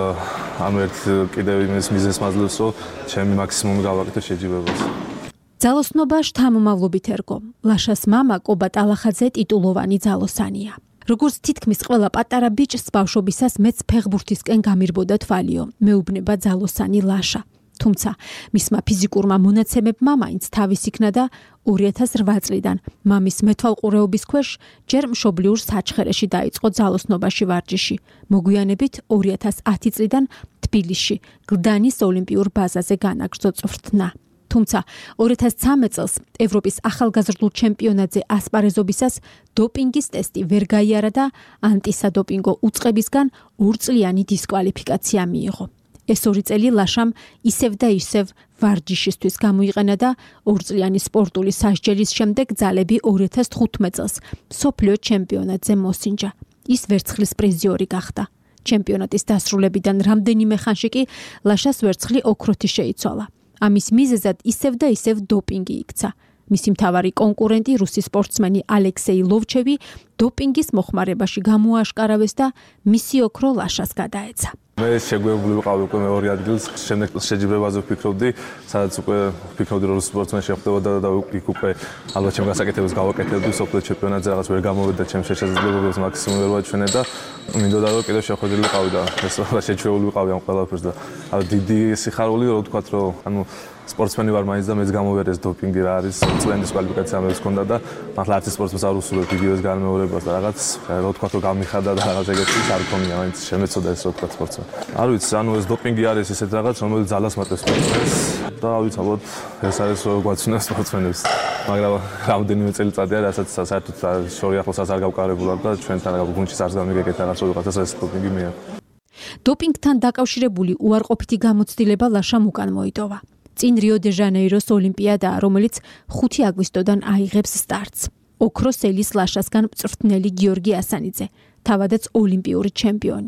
ამ ერთ კიდევ იმის მიზეზს მაძლევს რომ ჩემი მაქსიმუმი გავაკეთო შეჯიბრებაზე. ძალოსნობა შთამომავლობით ერგო. ლაშას მამა კობა ტალახაძე ტიტულოვანი ძალოსანია. როგორც თითქმის ყველა პატარა ბიჭს ბავშვობისას მეც ფეხბურთისკენ გამირბოდა თვალიო. მეუბნება ძალოსანი ლაშა. თუმცა მისმა ფიზიკურმა მონაცემებმა მაინც თავის იქნა და ორი ათას რვა წლიდან მამის მეთვალყურეობის ქვეშ ჯერ მშობლიურ საჩხერეში დაიწყო ძალოსნობაში ვარჯიში. მოგვიანებით ორი ათას ათი წლიდან თბილისში გლდანის ოლიმპიურ ბაზაზე განაგრძო წვრთნა. თუმცა ორი ათას ცხრამეტ წელს ევროპის ახალგაზრდულ ჩემპიონატზე ასპარეზობისას დოპინგის ტესტი ვერ გაიარა და ანტისადოპინგო უწყებისგან ორწლიანი დისკვალიფიკაცია მიიღო. ეს ორი წელი ლაშამ ისევ და ისევ ვარჯიშისთვის გამოიყენა და ორწლიანი სპორტული სასჯელის შემდეგ ძალები ორი ათას თხუთმეტ წელს მსოფლიო ჩემპიონატზე მოსინჯა. ის ვერცხლის პრიზიორი გახდა. ჩემპიონატის დასრულებიდან რამდენიმე ხანში კი ლაშას ვერცხლი ოქროთი შეიცვალა. ამის მიზეზად ისევ და ისევ დოპინგი იქცა. მისი მთავარი კონკურენტი რუსი სპორტსმენი ალექსეი ლოვჩევი დოპინგის მოხმარებაში გამოაშკარავეს და მისი ოქრო ლაშას გადაეცა. მე შეგვეუბნები ვიყავი უკვე მეორე ადგილს, შემდეგ შეჯიბრებაზე ვფიქრობდი, სადაც უკვე ვფიქრობდი რომ სპორტსმენი შეხვდებოდა და იქ უკვე ალბათ ჩემ გასაკეთებელს გავაკეთებდი სოფლიო ჩემპიონატზე რაღაც ვერ გამოვიდა ჩემს შესაძლებლობებს მაქსიმუმ ვერ ვაჩვენე და მინდოდა რომ კიდევ შეხვედრილი ვიყავი და ეს რა შეჩვეული ვიყავი ამ ყველაფერს და დიდი სიხარული რო ვთქვათ რომ ანუ სპორტსმენი ვარ მაინც და მეც გამოვერეს დოპინგი რა არის წლენდის კვალიფიკაცია მეც ჰქონდა და მართლა არც სპორტსმენს არ უსურვებ იგივეს განმეორებას და რაღაც რო ვთქვათ რომ გამიხადა და რაღაც ეგეთი არ ქონია მაინც შემეცოდა ეს რო ვთქვათ სპორტსმენი. არ ვიცი, ანუ ეს დოპინგი არის ესეთ რაღაც, რომელიც ძალას მატებს სპორტსმენს და ვიცი, ალბათ ეს არის რო გვაცნობს სპორტსმენებს. მაგრამ რამდენიმე წელიწადია, რასაც საერთოდ შორი ახლოსაც არ გავკარებულად და ჩვენთან გუნდში არც გამიგეკეთ რაღაც რაღაცას ეს დოპინგი მიიღო. დოპინგთან დაკავშირებული უარყოფითი გამოცდილება ლაშამ უკან მოიტოვა. წინ რიო-დე-ჟანეიროს ოლიმპიადა, რომელიც ხუთი აგვისტოდან აიღებს სტარტს. ოქროს ელის ლაშასგან მწვრთნელი გიორგი ასანიძე, თავადაც ოლიმპიური ჩემპიონი.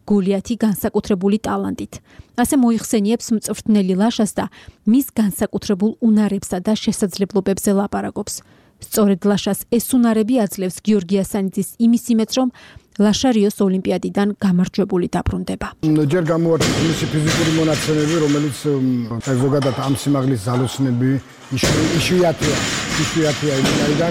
გოლიათი განსაკუთრებული ტალანტით. ასე მოიხსენიებს მწვრთნელი ლაშას და მის განსაკუთრებულ უნარებსა და შესაძლებლობებზე ლაპარაკობს. სწორედ ლაშას ეს უნარები აძლევს გიორგი ასანიძის იმის იმედს, რომ ლაშა რიოს ოლიმპიადიდან გამარჯვებული დაბრუნდება. ჯერ გამოვარდნით მისი ფიზიკური მონაცემები, რომელიც ზოგადად ამ სიმაღლის ზალოსნები იშვიათია, იშვიათია იმიდან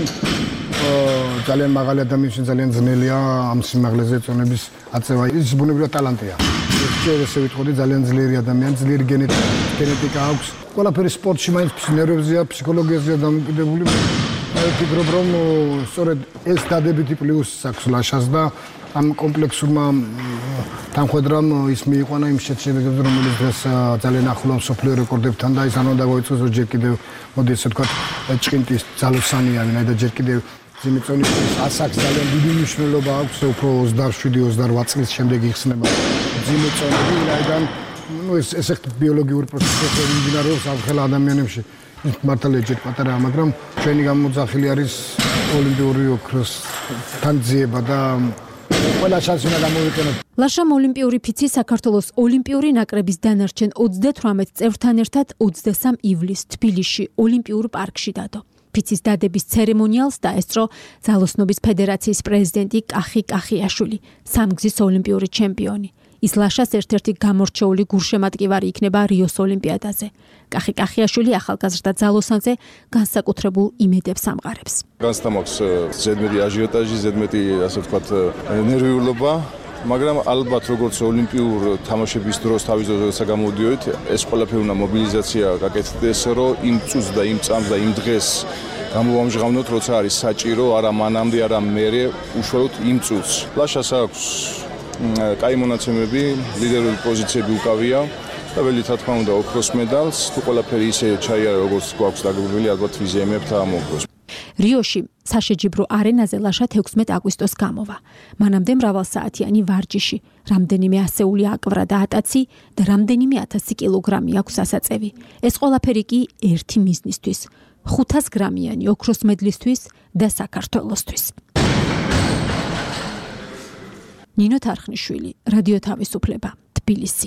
ძალიან მაღალი ადამიანში ძალიან ძნელია ამ სიმაღლეზე წონების აწევა. ის ბუნებრივად ტალანტია. ეს ესე ვიტყოდი ძალიან ძლიერი ადამიანი, ძლიერი გენეტიკა აქვს. ყველაფერი სპორტში მაინც ნერვებზეა, ფსიქოლოგიაზეა დამოკიდებული. ვფიქრობ, რომ სწორედ ეს დადებითი პლუსი აქვს ლაშას და ამ კომპლექსურმა თანხმედრამ ის მიიყვანა იმ შედეგებს, რომელიც დღეს ძალიან ახლოა მსოფლიო რეკორდებთან და ის არ უნდა დაგვიწყოს, რომ ჯერ კიდევ მოდი ესე ვთქვათ, ჭყინტის ძალოსანია, ვინაიდან ჯერ კიდევ ძიმიწონის ასაკს ძალიან დიდი მნიშვნელობა აქვს, უფრო ოცდაშვიდი ოცდაოთხ წლის შემდეგ იხსნება ძიმიწონები, ვინაიდან ну ეს ეს ბიოლოგიური პროცესები მიმდინარეობს ამ ხელა ადამიანებში. მართალია ჯერ პატარაა, მაგრამ ჩვენი გამოძახილი არის ოლიმპიური ოქროს თანძიება და ყველა შანსი უნდა გამოვიყენოთ. ლაშამ ოლიმპიური ფიცი საქართველოს ოლიმპიური ნაკრების დანარჩენ ოცდათვრამეტ წევრთან ერთად ოცდასამ ივლისს თბილისში ოლიმპიურ პარკში დადო. ფიცის დადების ცერემონიალს დაესწრო ძალოსნობის ფედერაციის პრეზიდენტი კახი კახიაშვილი, სამგზის ოლიმპიური ჩემპიონი. ის ლაშას ერთ-ერთი გამორჩეული გულშემატკივარი იქნება რიოს ოლიმპიადაზე. კახი კახიაშვილი ახალგაზრდა ძალოსანზე განსაკუთრებულ იმედებს ამყარებს. განსთამაქვს ზედმეტი აჟიოტაჟი, ზედმეტი ასე ვთქვათ ნერვიულობა, მაგრამ ალბათ როგორც ოლიმპიურ თამაშების დროს თავის დროზე გამოდიოდით, ეს ყველაფერი უნდა მობილიზაცია გაკეთდეს, რომ იმ წუთს და იმ წამს და იმ დღეს გამოვამჟღავნოთ, როცა არის საჭირო, არა მანამდე, არა მერე, უშუალოდ იმ წუთს. ლაშას აქვს კაი მონაცემები, ლიდერული პოზიციები უკავია და ველი თქმა უნდა ოქროს მედალს, თუ ყველაფერი ისე ჩაიარა, როგორც გვაქვს დაგროვილი, ალბათ ვიზიემებთ ამოგვოს. რიოში საშეჯიბრო არენაზე ლაშა თექვსმეტ აგვისტოს გამოვა. მანამდე მრავალსაათიანი ვარჯიში, რამდენიმე ასეული აკვრა და ატაცი და რამდენიმე ათასი კილოგრამი აქვს ასაწევი. ეს ყველაფერი კი ერთი მიზნისთვის, ხუთას გრამიანი ოქროს მედლისთვის და საქართველოსთვის. ნინო თარხნიშვილი, რადიო თავისუფლება, თბილისი.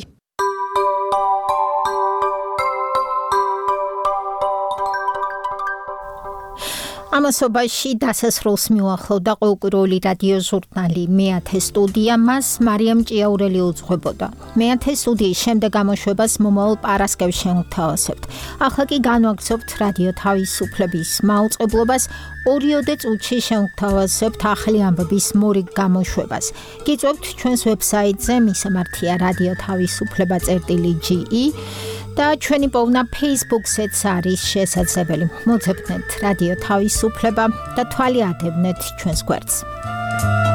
ამასობაში დასასრულს მიუახლოვდა ყოველკვირეული რადიო ჟურნალი მეათე სტუდია, მას მარიამ ჭიაურელი უძღვებოდა. მეათე სტუდიის შემდეგ გამოშვებას მომავალ პარასკევს შევთავაზებთ. ახლა კი განვაგრძობთ რადიო თავისუფლების მაუწყებლობას, ორიოდე წუთში შევთავაზებთ ახალი ამბების მორიგ გამოშვებას. გიწევთ ჩვენს ვებსაიტზე მისამართია რადიო თავისუფლება წერტილი ჯი ი და ჩვენი პოვნა Facebook-ზეც არის შესაძლებელი. მოძებნეთ რადიო თავისუფლება და თვალი ადევნეთ ჩვენს გვერდს.